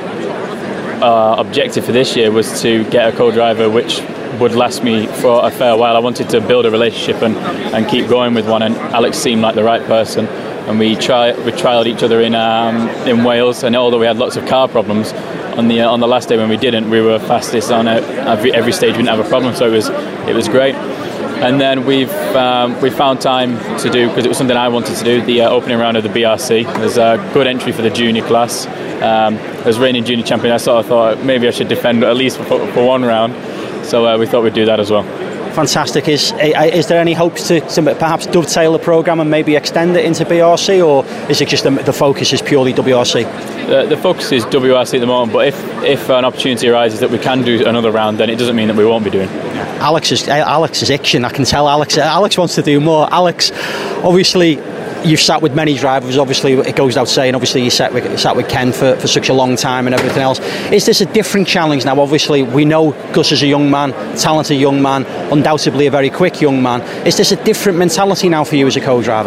objective for this year was to get a co-driver which would last me for a fair while. I wanted to build a relationship and keep going with one, and Alex seemed like the right person. And we trialled each other in Wales, and although we had lots of car problems on the last day when we didn't, we were fastest on every stage. We didn't have a problem, so it was great. And then we found time to do, because it was something I wanted to do, the opening round of the BRC. There's a good entry for the junior class. As reigning junior champion, I sort of thought maybe I should defend at least for one round. So we thought we'd do that as well. Fantastic. Is there any hopes to perhaps dovetail the programme and maybe extend it into BRC, or is it just the focus is purely WRC? The focus is WRC at the moment, but if an opportunity arises that we can do another round, then it doesn't mean that we won't be doing. Alex is itching. I can tell Alex wants to do more. Alex, obviously, you've sat with many drivers. Obviously, it goes without saying. Obviously, you sat with Ken for such a long time and everything else. Is this a different challenge now? Obviously, we know Gus is a young man, talented young man, undoubtedly a very quick young man. Is this a different mentality now for you as a co-driver?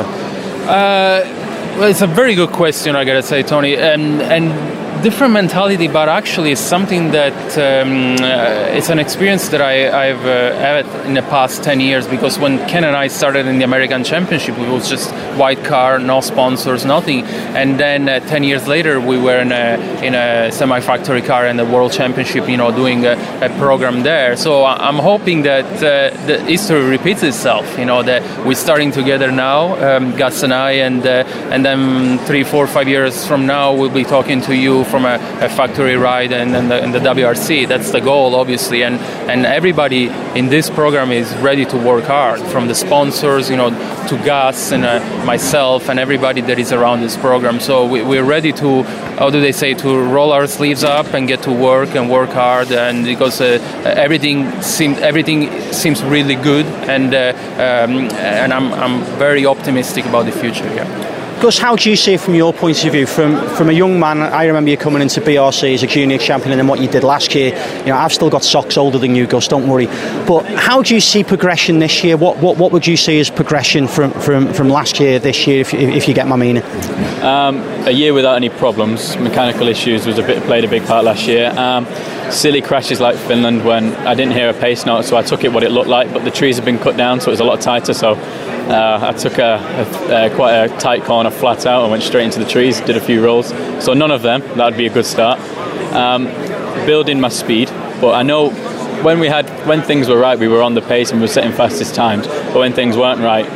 Well, it's a very good question, I gotta say, Tony, and different mentality, but actually it's something that it's an experience that I've had in the past 10 years, because when Ken and I started in the American Championship, it was just white car, no sponsors, nothing, and then 10 years later we were in a semi-factory car in the World Championship, doing a program there. So I'm hoping that the history repeats itself, that we're starting together now, Gus and I, and then 3, 4, 5 years from now we'll be talking to you from a factory ride and the WRC. That's the goal, obviously, and everybody in this program is ready to work hard, from the sponsors, to Gus and myself and everybody that is around this program. So we're ready to, how do they say, to roll our sleeves up and get to work and work hard, and because everything seems really good, and I'm very optimistic about the future here. Gus, how do you see it from your point of view? From a young man, I remember you coming into BRC as a junior champion, and then what you did last year. I've still got socks older than you, Gus. Don't worry. But how do you see progression this year? What would you see as progression from last year, this year, if you get my meaning? A year without any problems. Mechanical issues played a big part last year. Silly crashes like Finland when I didn't hear a pace note, so I took it what it looked like, but the trees have been cut down, so it was a lot tighter, so I took quite a tight corner flat out and went straight into the trees, did a few rolls, so none of them. That would be a good start. Building my speed, but I know when things were right, we were on the pace and we were setting fastest times, but when things weren't right,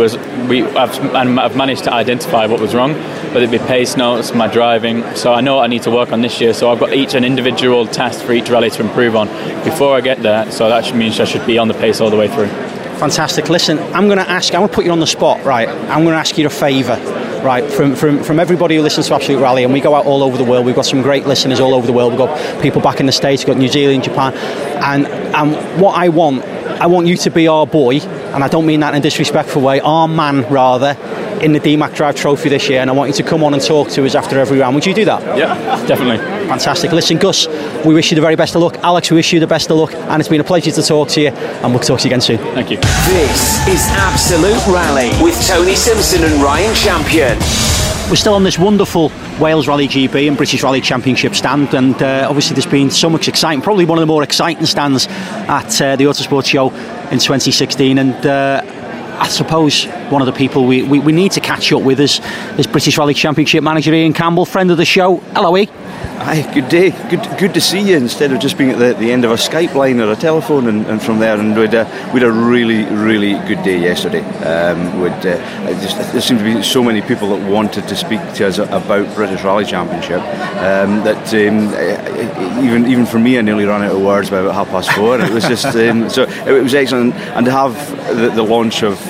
I've managed to identify what was wrong, whether it be pace notes, my driving, so I know what I need to work on this year, so I've got an individual task for each rally to improve on before I get there, so that means I should be on the pace all the way through. Fantastic. Listen, I'm going to put you on the spot, right? I'm going to ask you a favour, right? From everybody who listens to Absolute Rally, and we go out all over the world. We've got some great listeners all over the world. We've got people back in the States, we've got New Zealand, Japan, and what I want you to be our boy, and I don't mean that in a disrespectful way, our man rather, in the DMAC Drive Trophy this year, and I want you to come on and talk to us after every round. Would you do that? Yeah, definitely. Fantastic. Listen, Gus, we wish you the very best of luck. Alex, we wish you the best of luck, and it's been a pleasure to talk to you, and we'll talk to you again soon. Thank you. This is Absolute Rally with Tony Simpson and Ryan Champion. We're still on this wonderful Wales Rally GB and British Rally Championship stand, and obviously there's been so much exciting, probably one of the more exciting stands at the Autosport Show in 2016, and I suppose one of the people we need to catch up with is British Rally Championship manager Ian Campbell, friend of the show. Hello, Ian. Hi, good day. Good to see you, instead of just being at the end of a Skype line or a telephone, and from there. And we had a really, really good day yesterday. There seemed to be so many people that wanted to speak to us about British Rally Championship that even for me, I nearly ran out of words by about 4:30. It was just so it was excellent, and to have the launch of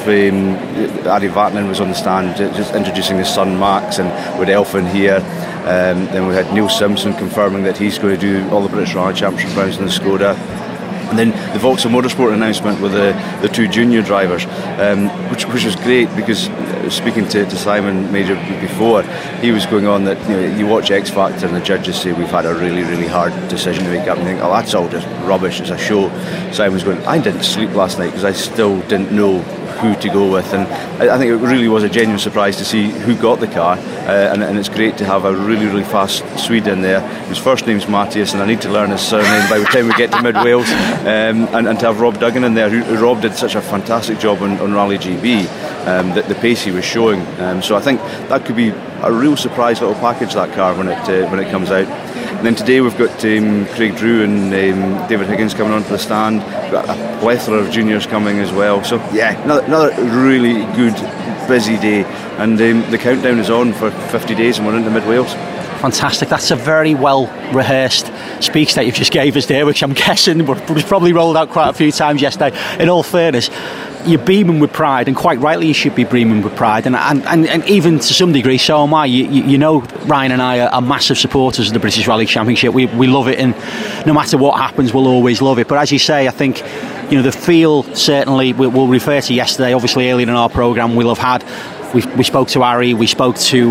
Ari Vatanen was on the stand, just introducing his son Max, and with Elfyn here. Then we had Neil Simpson confirming that he's going to do all the British Rally Championship rounds in the Skoda. And then the Vauxhall Motorsport announcement with the two junior drivers, which was great, because speaking to Simon Major before, he was going on that you watch X Factor and the judges say we've had a really, really hard decision to make up, and you think, oh, that's all just rubbish, it's a show. Simon's going, I didn't sleep last night because I still didn't know who to go with, and I think it really was a genuine surprise to see who got the car, and it's great to have a really, really fast Swede in there. His first name's Matthias, and I need to learn his surname by the time we get to Mid Wales, and to have Rob Duggan in there, who Rob did such a fantastic job on Rally GB, that the pace he was showing, so I think that could be a real surprise little package, that car, when it comes out. And then today we've got Craig Drew and David Higgins coming onto the stand. We've got a plethora of juniors coming as well. So yeah, another really good, busy day. And the countdown is on for 50 days and we're into Mid Wales. Fantastic. That's a very well rehearsed speech that you've just gave us there, which I'm guessing was probably rolled out quite a few times yesterday. In all fairness, you're beaming with pride, and quite rightly you should be beaming with pride, and even to some degree so am I. You know, Ryan and I are massive supporters of the British Rally Championship. We love it, and no matter what happens we'll always love it. But as you say, I think the feel, certainly we'll refer to yesterday, obviously earlier in our programme, we'll have had. We spoke to Ari, we spoke to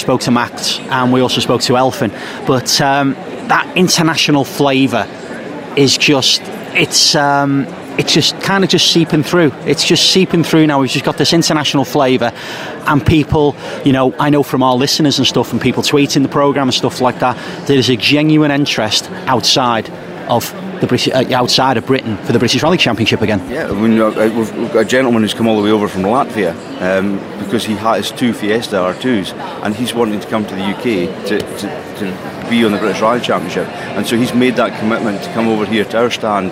Max, and we also spoke to Elfyn. But that international flavour is just it's just kind of just seeping through. It's just seeping through now. We've just got this international flavour, and people, I know from our listeners and stuff, and people tweeting the programme and stuff like that, there is a genuine interest outside of outside of Britain for the British Rally Championship again. Yeah, we've got a gentleman who's come all the way over from Latvia because he has two Fiesta R2s, and he's wanting to come to the UK to be on the British Rally Championship, and so he's made that commitment to come over here to our stand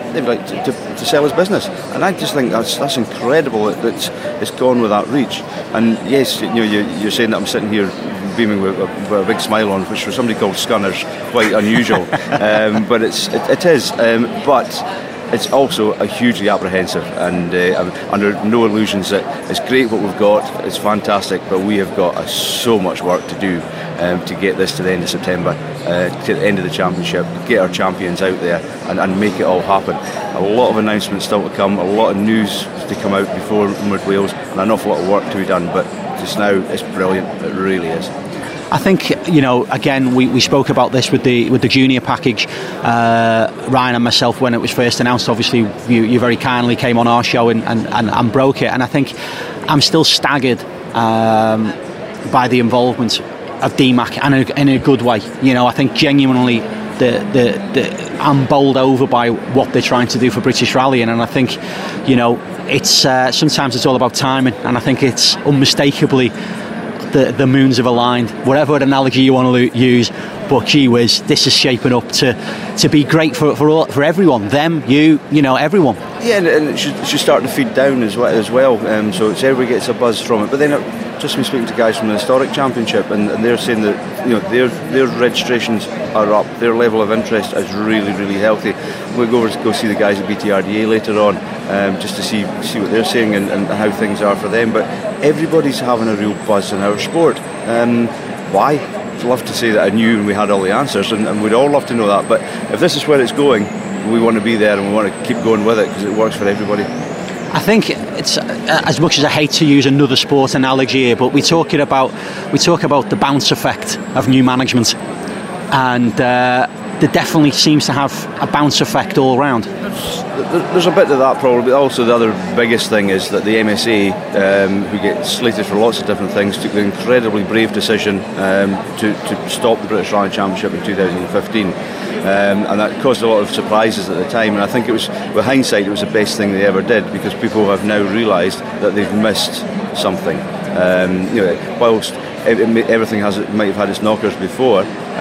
to sell his business, and I just think that's incredible that it's gone with that reach. And yes, you're saying that I'm sitting here beaming with a big smile on, which for somebody called Scunner's quite unusual, but it is, but it's also a hugely apprehensive, and I'm under no illusions that it's great what we've got, it's fantastic, but we have got so much work to do to get this to the end of September, to the end of the championship, get our champions out there and make it all happen. A lot of announcements still to come, a lot of news to come out before Mid Wales, and an awful lot of work to be done, but just now, it's brilliant. It really is. I think, again, we spoke about this with the junior package, Ryan and myself, when it was first announced. Obviously, you very kindly came on our show and broke it. And I think I'm still staggered by the involvement of DMAC, and in a good way. I think genuinely I'm bowled over by what they're trying to do for British rallying, and I think it's sometimes it's all about timing, and I think it's unmistakably the moons have aligned, whatever analogy you want to use. But gee whiz, this is shaping up to be great for everyone, them, everyone. Yeah, and it should start to feed down as well. So everybody gets a buzz from it. But then just been speaking to guys from the Historic Championship, and they're saying that their registrations are up, their level of interest is really, really healthy. We'll go see the guys at BTRDA later on, just to see what they're saying and how things are for them. But everybody's having a real buzz in our sport. Why? I'd love to say that I knew and we had all the answers, and we'd all love to know that. But if this is where it's going, we want to be there and we want to keep going with it because it works for everybody. I think it's, as much as I hate to use another sport analogy here, but we talk about the bounce effect of new management, and there definitely seems to have a bounce effect all round. There's a bit of that probably, but also the other biggest thing is that the MSA, who get slated for lots of different things, took the incredibly brave decision to stop the British Rally Championship in 2015. And that caused a lot of surprises at the time, and I think it was, with hindsight, it was the best thing they ever did, because people have now realised that they've missed something. Whilst everything might have had its knockers before,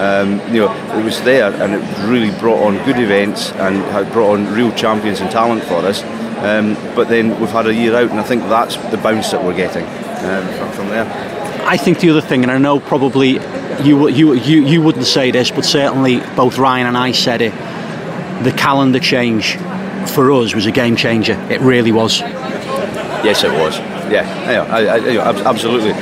it was there, and it really brought on good events and had brought on real champions and talent for us. But then we've had a year out, and I think that's the bounce that we're getting from there. I think the other thing, and I know probably you wouldn't say this, but certainly both Ryan and I said it, the calendar change for us was a game changer. It really was. Yes, it was. Absolutely.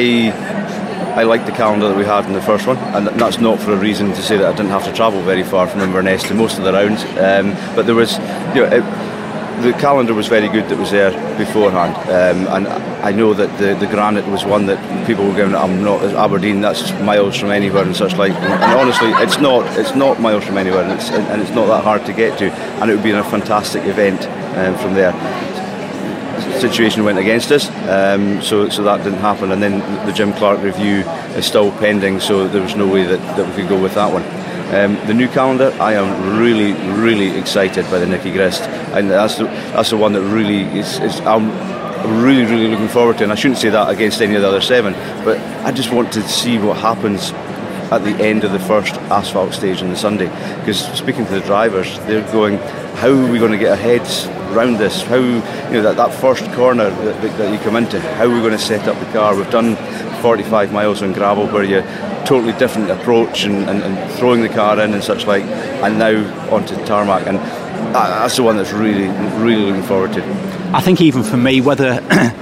I liked the calendar that we had in the first one, and that's not for a reason to say that I didn't have to travel very far from Inverness to most of the rounds. But there was, the calendar was very good that was there beforehand, and I know that the Granite was one that people were going, I'm not Aberdeen, that's miles from anywhere and such like. And honestly, it's not miles from anywhere, and it's not that hard to get to, and it would be a fantastic event from there. Situation went against us, so that didn't happen, and then the Jim Clark review is still pending, so there was no way that we could go with that one. The new calendar, I am really, really excited by the Nicky Grist, and that's the one that really I'm really, really looking forward to. And I shouldn't say that against any of the other 7, but I just want to see what happens at the end of the first asphalt stage on the Sunday. Because speaking to the drivers, they're going, how are we going to get our heads around this? How, that first corner that you come into, how are we going to set up the car? We've done 45 miles on gravel where you totally different approach and throwing the car in and such like, and now onto tarmac, and that's the one that's really, really looking forward to. I think even for me, whether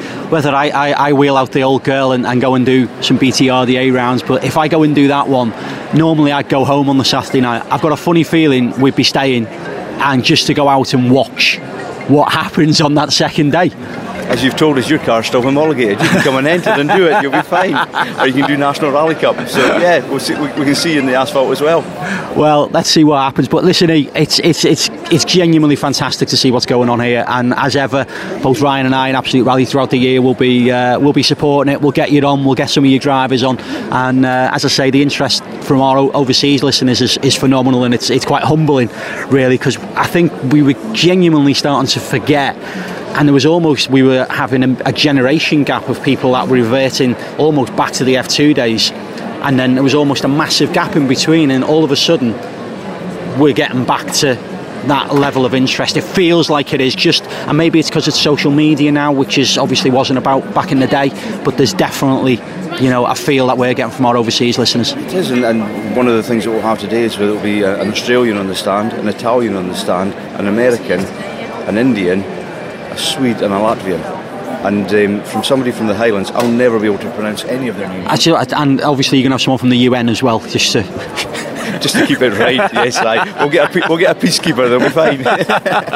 I wheel out the old girl and go and do some BTRDA rounds, but if I go and do that one, normally I'd go home on the Saturday night. I've got a funny feeling we'd be staying, and just to go out and watch what happens on that second day. As you've told us, your car's still homologated. You can come and enter and do it, you'll be fine. Or you can do National Rally Cup. So yeah, we can see you in the asphalt as well. Well, let's see what happens. But listen, it's genuinely fantastic to see what's going on here. And as ever, both Ryan and I in Absolute Rally throughout the year will be supporting it. We'll get you on. We'll get some of your drivers on. And as I say, the interest from our overseas listeners is phenomenal, and it's quite humbling, really, because I think we were genuinely starting to forget. And we were having a generation gap of people that were reverting almost back to the F2 days, and then there was almost a massive gap in between, and all of a sudden we're getting back to that level of interest. It feels like it is and maybe it's because it's social media now, which obviously wasn't about back in the day, but there's definitely a feel that we're getting from our overseas listeners. It is, and one of the things that we'll have today is there'll be an Australian on the stand, an Italian on the stand, an American, an Indian, a Swede and a Latvian, and from somebody from the Highlands, I'll never be able to pronounce any of their names. Actually, and obviously you're going to have someone from the UN as well, just to keep it right. Yes, we'll get a peacekeeper, they'll be fine.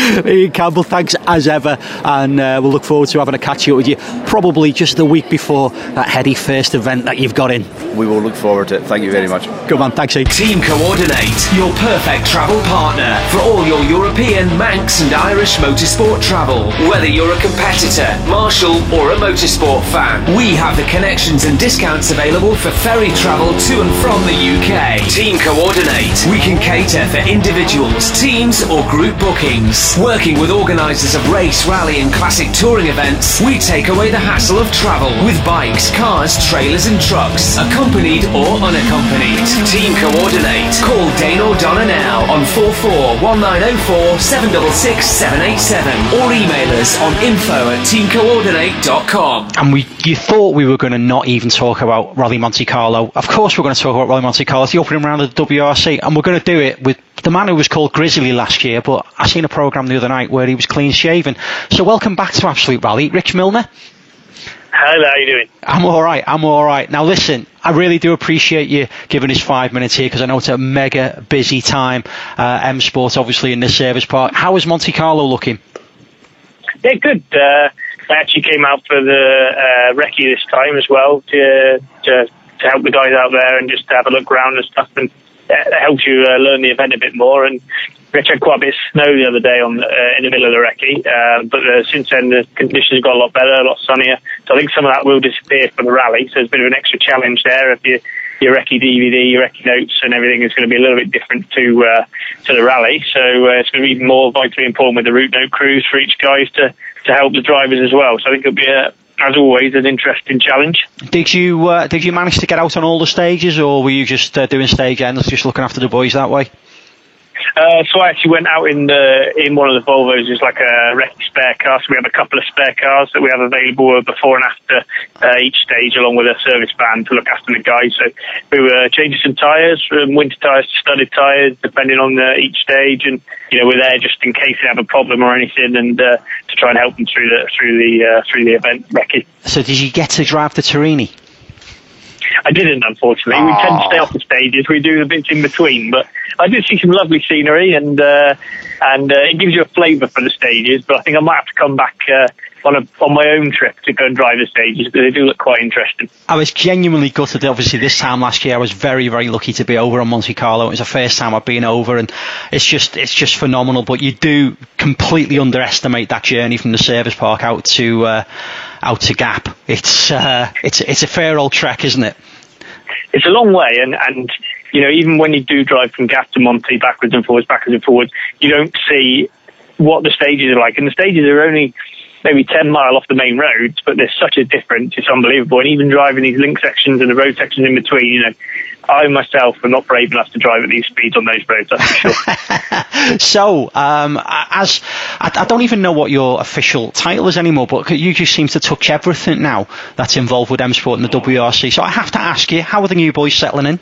Ian Campbell, thanks as ever, and we'll look forward to having a catch up with you probably just a week before that heady first event that you've got in. We will look forward to it. Thank you very much. Good man, thanks Ian. Team Coordinate, your perfect travel partner for all your European, Manx and Irish motorsport travel. Whether you're a competitor, marshal or a motorsport fan, we have the connections and discounts available for ferry travel to and from the UK. Team Coordinate, we can cater for individuals, teams or group bookings. Working with organisers of race, rally and classic touring events, we take away the hassle of travel with bikes, cars, trailers and trucks, accompanied or unaccompanied. Team Coordinate. Call Dane or Donna now on 441904 766 787 or email us on info@teamcoordinate.com. And you thought we were going to not even talk about Rally Monte Carlo. Of course we're going to talk about Rally Monte Carlo. It's the opening round of the WRC, and we're going to do it with the man who was called Grizzly last year, but I seen a programme the other night where he was clean shaven. So welcome back to Absolute Rally, Rich Milner. Hello, how are you doing? I'm all right. Now listen, I really do appreciate you giving us 5 minutes here, because I know it's a mega busy time. M Sport obviously in the service park. How is Monte Carlo looking? Yeah, good. I actually came out for the recce this time as well to help the guys out there and just have a look around and stuff, and it helps you learn the event a bit more. And we actually had quite a bit of snow the other day in the middle of the recce, but since then the conditions got a lot better, a lot sunnier. So I think some of that will disappear for the rally. So there's a bit of an extra challenge there. If your recce DVD, your recce notes and everything is going to be a little bit different to the rally. So it's going to be even more vitally important with the route note crews for each guys to help the drivers as well. So I think it'll be as always, an interesting challenge. Did you manage to get out on all the stages, or were you just doing stage ends, just looking after the boys that way? So I actually went out in one of the Volvos. There's like a recce spare car, so we have a couple of spare cars that we have available before and after each stage, along with a service van to look after the guys. So we were changing some tyres, from winter tyres to studded tyres, depending on each stage, and we're there just in case they have a problem or anything, and to try and help them through the event recce. So did you get to drive the Turini? I didn't, unfortunately. We tend to stay off the stages. We do the bits in between, but I did see some lovely scenery, and it gives you a flavour for the stages. But I think I might have to come back on my own trip to go and drive the stages, because they do look quite interesting. I was genuinely gutted. Obviously, this time last year, I was very, very lucky to be over on Monte Carlo. It was the first time I've been over, and it's just phenomenal. But you do completely underestimate that journey from the service park out to Gap. It's a fair old trek, isn't it? It's a long way, and even when you do drive from Gap to Monte backwards and forwards, you don't see what the stages are like. And the stages are only maybe 10 miles off the main roads, but there's such a difference. It's unbelievable. And even driving these link sections and the road sections in between, I myself am not brave enough to drive at these speeds on those roads, that's for sure. So, I don't even know what your official title is anymore, but you just seem to touch everything now that's involved with M Sport and the WRC. So I have to ask you, how are the new boys settling in?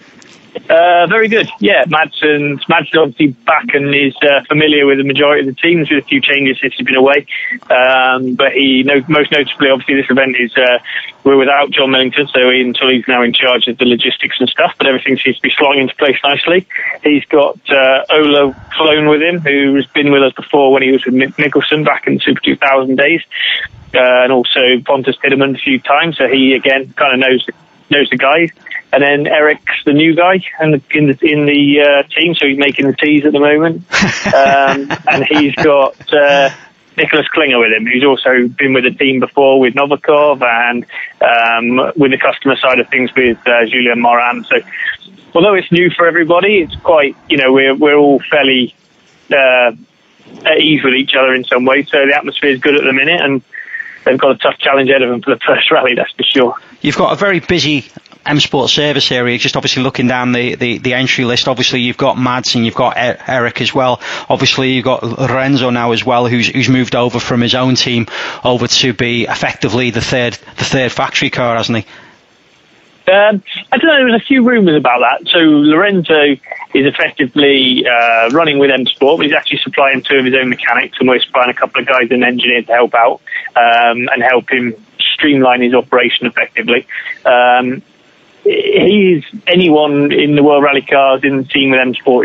Very good. Yeah, Madsen's obviously back and is familiar with the majority of the teams, with a few changes since he's been away. But he most notably, obviously, this event is we're without John Millington, so until he's now in charge of the logistics and stuff. But everything seems to be slotting into place nicely. He's got Ola Clone with him, who's been with us before when he was with Mick Nicholson back in the Super 2000 days, and also Pontus Tideman a few times. So he again kind of knows the guys. And then Eric's the new guy in the team, so he's making the teas at the moment. And he's got Nicholas Klinger with him, who's also been with the team before with Novikov and with the customer side of things with Julien Morin. So although it's new for everybody, it's quite, we're all fairly at ease with each other in some way. So the atmosphere is good at the minute, and they've got a tough challenge ahead of them for the first rally, that's for sure. You've got a very busy M Sport service area, just obviously looking down the entry list. Obviously you've got Mads and you've got Eric as well. Obviously you've got Lorenzo now as well, who's moved over from his own team over to be effectively the third factory car, hasn't he? I don't know, there was a few rumours about that. So Lorenzo is effectively running with M Sport, but he's actually supplying two of his own mechanics, and we're supplying a couple of guys and engineers to help out and help him streamline his operation effectively. Anyone in the World Rally Cars in the team with M Sport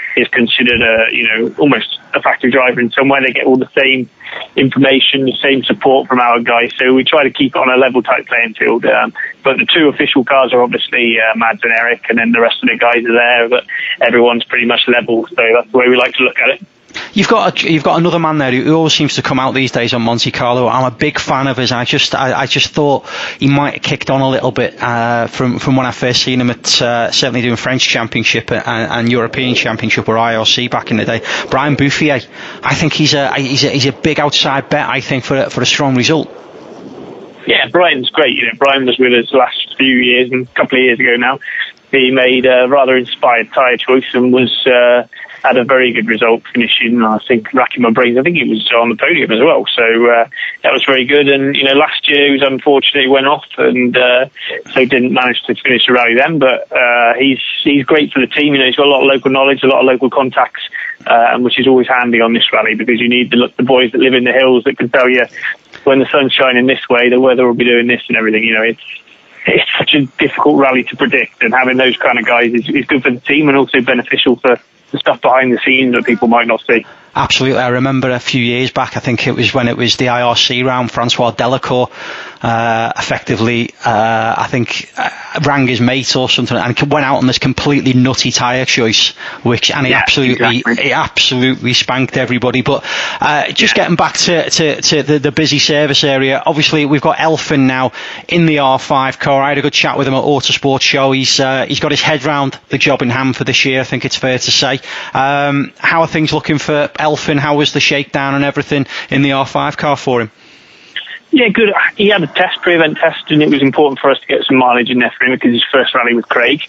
is considered almost a factory driver in some way. They get all the same information, the same support from our guys. So we try to keep it on a level type playing field. But the two official cars are obviously Mads and Eric, and then the rest of the guys are there. But everyone's pretty much level. So that's the way we like to look at it. You've got another man there who always seems to come out these days on Monte Carlo. I'm a big fan of his. I just thought he might have kicked on a little bit from when I first seen him at certainly doing French Championship and European Championship or IRC back in the day. Brian Bouffier. I think he's a big outside bet. I think for a strong result. Yeah, Brian's great. Brian was with us the last few years, and a couple of years ago now, he made a rather inspired tyre choice and had a very good result finishing. I think, racking my brains, I think he was on the podium as well. So that was very good. And last year he was unfortunate, he went off, and so didn't manage to finish the rally then. But he's great for the team. He's got a lot of local knowledge, a lot of local contacts, which is always handy on this rally, because you need the boys that live in the hills that can tell you when the sun's shining this way, the weather will be doing this and everything. It's such a difficult rally to predict, and having those kind of guys is good for the team and also beneficial for the stuff behind the scenes that people might not see. Absolutely. I remember a few years back, I think it was when it was the IRC round, Francois Delacour effectively, I think, rang his mate or something and went out on this completely nutty tyre choice, he absolutely spanked everybody. But getting back to the busy service area, obviously we've got Elfyn now in the R5 car. I had a good chat with him at Autosport Show. He's got his head round the job in hand for this year, I think it's fair to say. How are things looking for Elfyn? How was the shakedown and everything in the R5 car for him? Yeah, good. He had a pre-event test, and it was important for us to get some mileage in there for him because his first rally with Craig.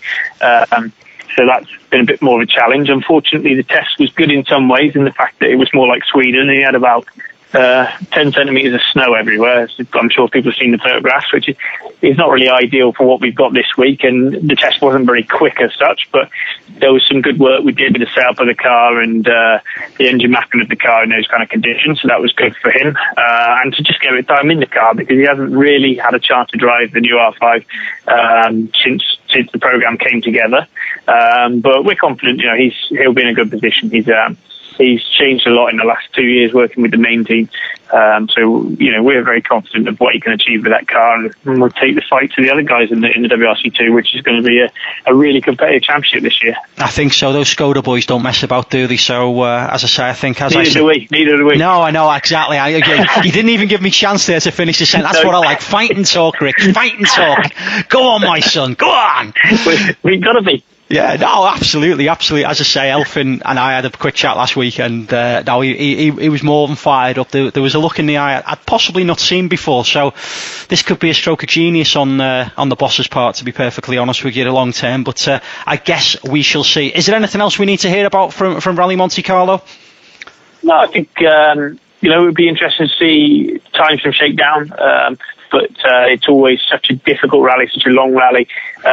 So that's been a bit more of a challenge. Unfortunately, the test was good in some ways in the fact that it was more like Sweden. He had about 10 centimetres of snow everywhere. I'm sure people have seen the photographs, which is not really ideal for what we've got this week, and the test wasn't very quick as such, but there was some good work we did with the setup of the car and the engine mapping of the car in those kind of conditions, so that was good for him, and to just get a time in the car because he hasn't really had a chance to drive the new R5 since the programme came together, but we're confident he'll be in a good position. He's changed a lot in the last 2 years working with the main team. So we're very confident of what he can achieve with that car, and we'll take the fight to the other guys in the WRC2, which is going to be a really competitive championship this year. I think so. Those Skoda boys don't mess about, do they? So, as I say, I think... Neither do we. No, I know, exactly. You didn't even give me a chance there to finish the sentence. That's what I like. Fight and talk, Rick. Fight and talk. Go on, my son. Go on. We've got to be. Yeah, no, absolutely. As I say, Elfyn and I had a quick chat last week, and he was more than fired up. There was a look in the eye I'd possibly not seen before. So this could be a stroke of genius on the boss's part, to be perfectly honest with you, the long term. But I guess we shall see. Is there anything else we need to hear about from Rally Monte Carlo? No, I think it would be interesting to see times from shakedown. But it's always such a difficult rally, such a long rally.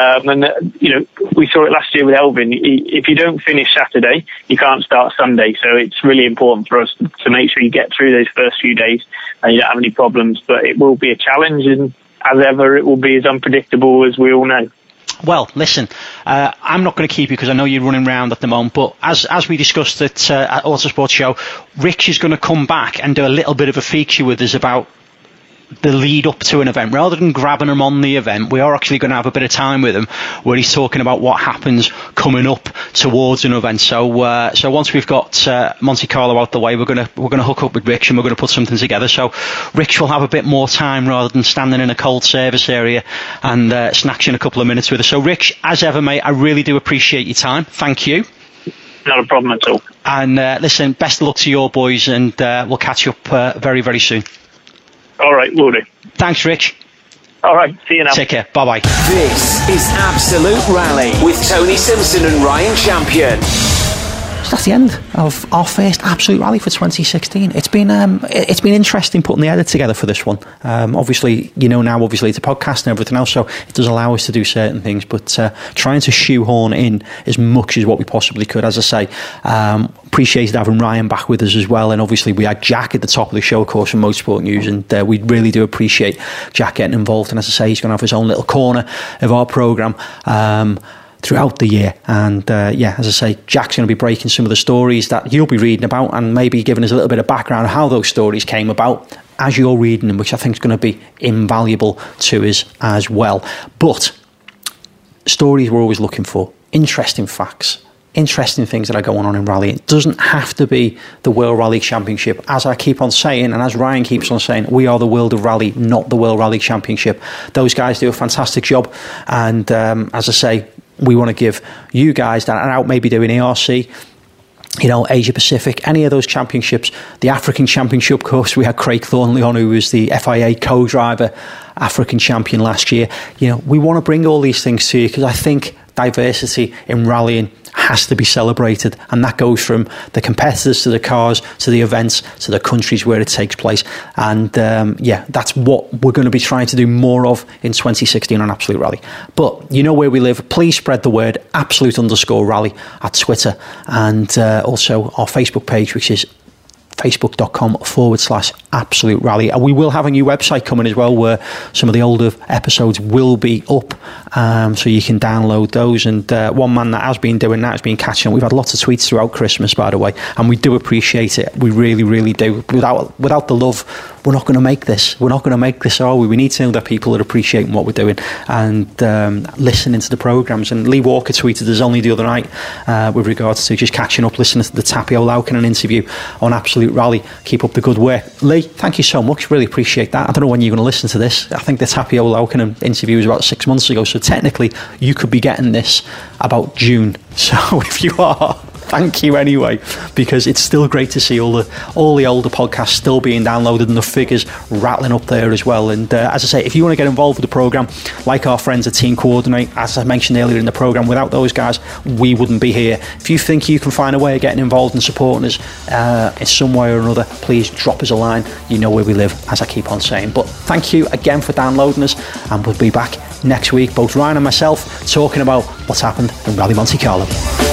We saw it last year with Elfyn. If you don't finish Saturday, you can't start Sunday. So it's really important for us to make sure you get through those first few days and you don't have any problems. But it will be a challenge, and as ever, it will be as unpredictable as we all know. Well, listen, I'm not going to keep you because I know you're running around at the moment, but as we discussed at Autosport Show, Rich is going to come back and do a little bit of a feature with us about the lead up to an event. Rather than grabbing him on the event, we are actually going to have a bit of time with him where he's talking about what happens coming up towards an event. So once we've got Monte Carlo out the way, we're going to hook up with Rich and we're going to put something together. So Rich will have a bit more time rather than standing in a cold service area and snatching a couple of minutes with us. So Rich, as ever, mate, I really do appreciate your time. Thank you. Not a problem at all. And listen, best of luck to your boys, and we'll catch you up very, very soon. All right, will do. Thanks, Rich. All right, see you now. Take care. Bye-bye. This is Absolute Rally with Tony Simpson and Ryan Champion. So that's the end of our first Absolute Rally for 2016. It's been interesting putting the edit together for this one. Obviously, now it's a podcast and everything else, so it does allow us to do certain things, but trying to shoehorn in as much as what we possibly could. As I say, appreciated having Ryan back with us as well, and obviously we had Jack at the top of the show, of course, from Motorsport News, and we really do appreciate Jack getting involved, and as I say, he's going to have his own little corner of our programme. throughout the year. And as I say, Jack's going to be breaking some of the stories that you'll be reading about and maybe giving us a little bit of background on how those stories came about as you're reading them, which I think is going to be invaluable to us as well. But stories we're always looking for, interesting facts, interesting things that are going on in rally. It doesn't have to be the World Rally Championship. As I keep on saying, and as Ryan keeps on saying, we are the World of Rally, not the World Rally Championship. Those guys do a fantastic job. And as I say, we want to give you guys that are out maybe doing ERC, Asia Pacific, any of those championships, the African Championship, of course, we had Craig Thornley on, who was the FIA co-driver, African champion last year. We want to bring all these things to you because I think diversity in rallying has to be celebrated, and that goes from the competitors to the cars to the events to the countries where it takes place. And that's what we're going to be trying to do more of in 2016 on Absolute Rally. But you know where we live. Please spread the word, absolute_rally at Twitter, and also our Facebook page, which is facebook.com/Absolute Rally. And we will have a new website coming as well, where some of the older episodes will be up, so you can download those. And one man that has been doing that has been catching up. We've had lots of tweets throughout Christmas, by the way, and we do appreciate it. We really, really do. Without the love, we're not going to make this. We're not going to make this, are we? We need to know that people are appreciating what we're doing and listening to the programmes. And Lee Walker tweeted us only the other night with regards to just catching up, listening to the Tapio Laukkanen interview on Absolute Rally. Keep up the good work. Lee, thank you so much. Really appreciate that. I don't know when you're going to listen to this. I think the Tapio Laukkanen interview was about 6 months ago, so technically you could be getting this about June. So if you are, thank you anyway, because it's still great to see all the older podcasts still being downloaded and the figures rattling up there as well. And as I say, if you want to get involved with the programme, like our friends at Team Coordinate, as I mentioned earlier in the programme, without those guys, we wouldn't be here. If you think you can find a way of getting involved and supporting us in some way or another, please drop us a line. You know where we live, as I keep on saying. But thank you again for downloading us, and we'll be back next week, both Ryan and myself, talking about what's happened in Rally Monte Carlo.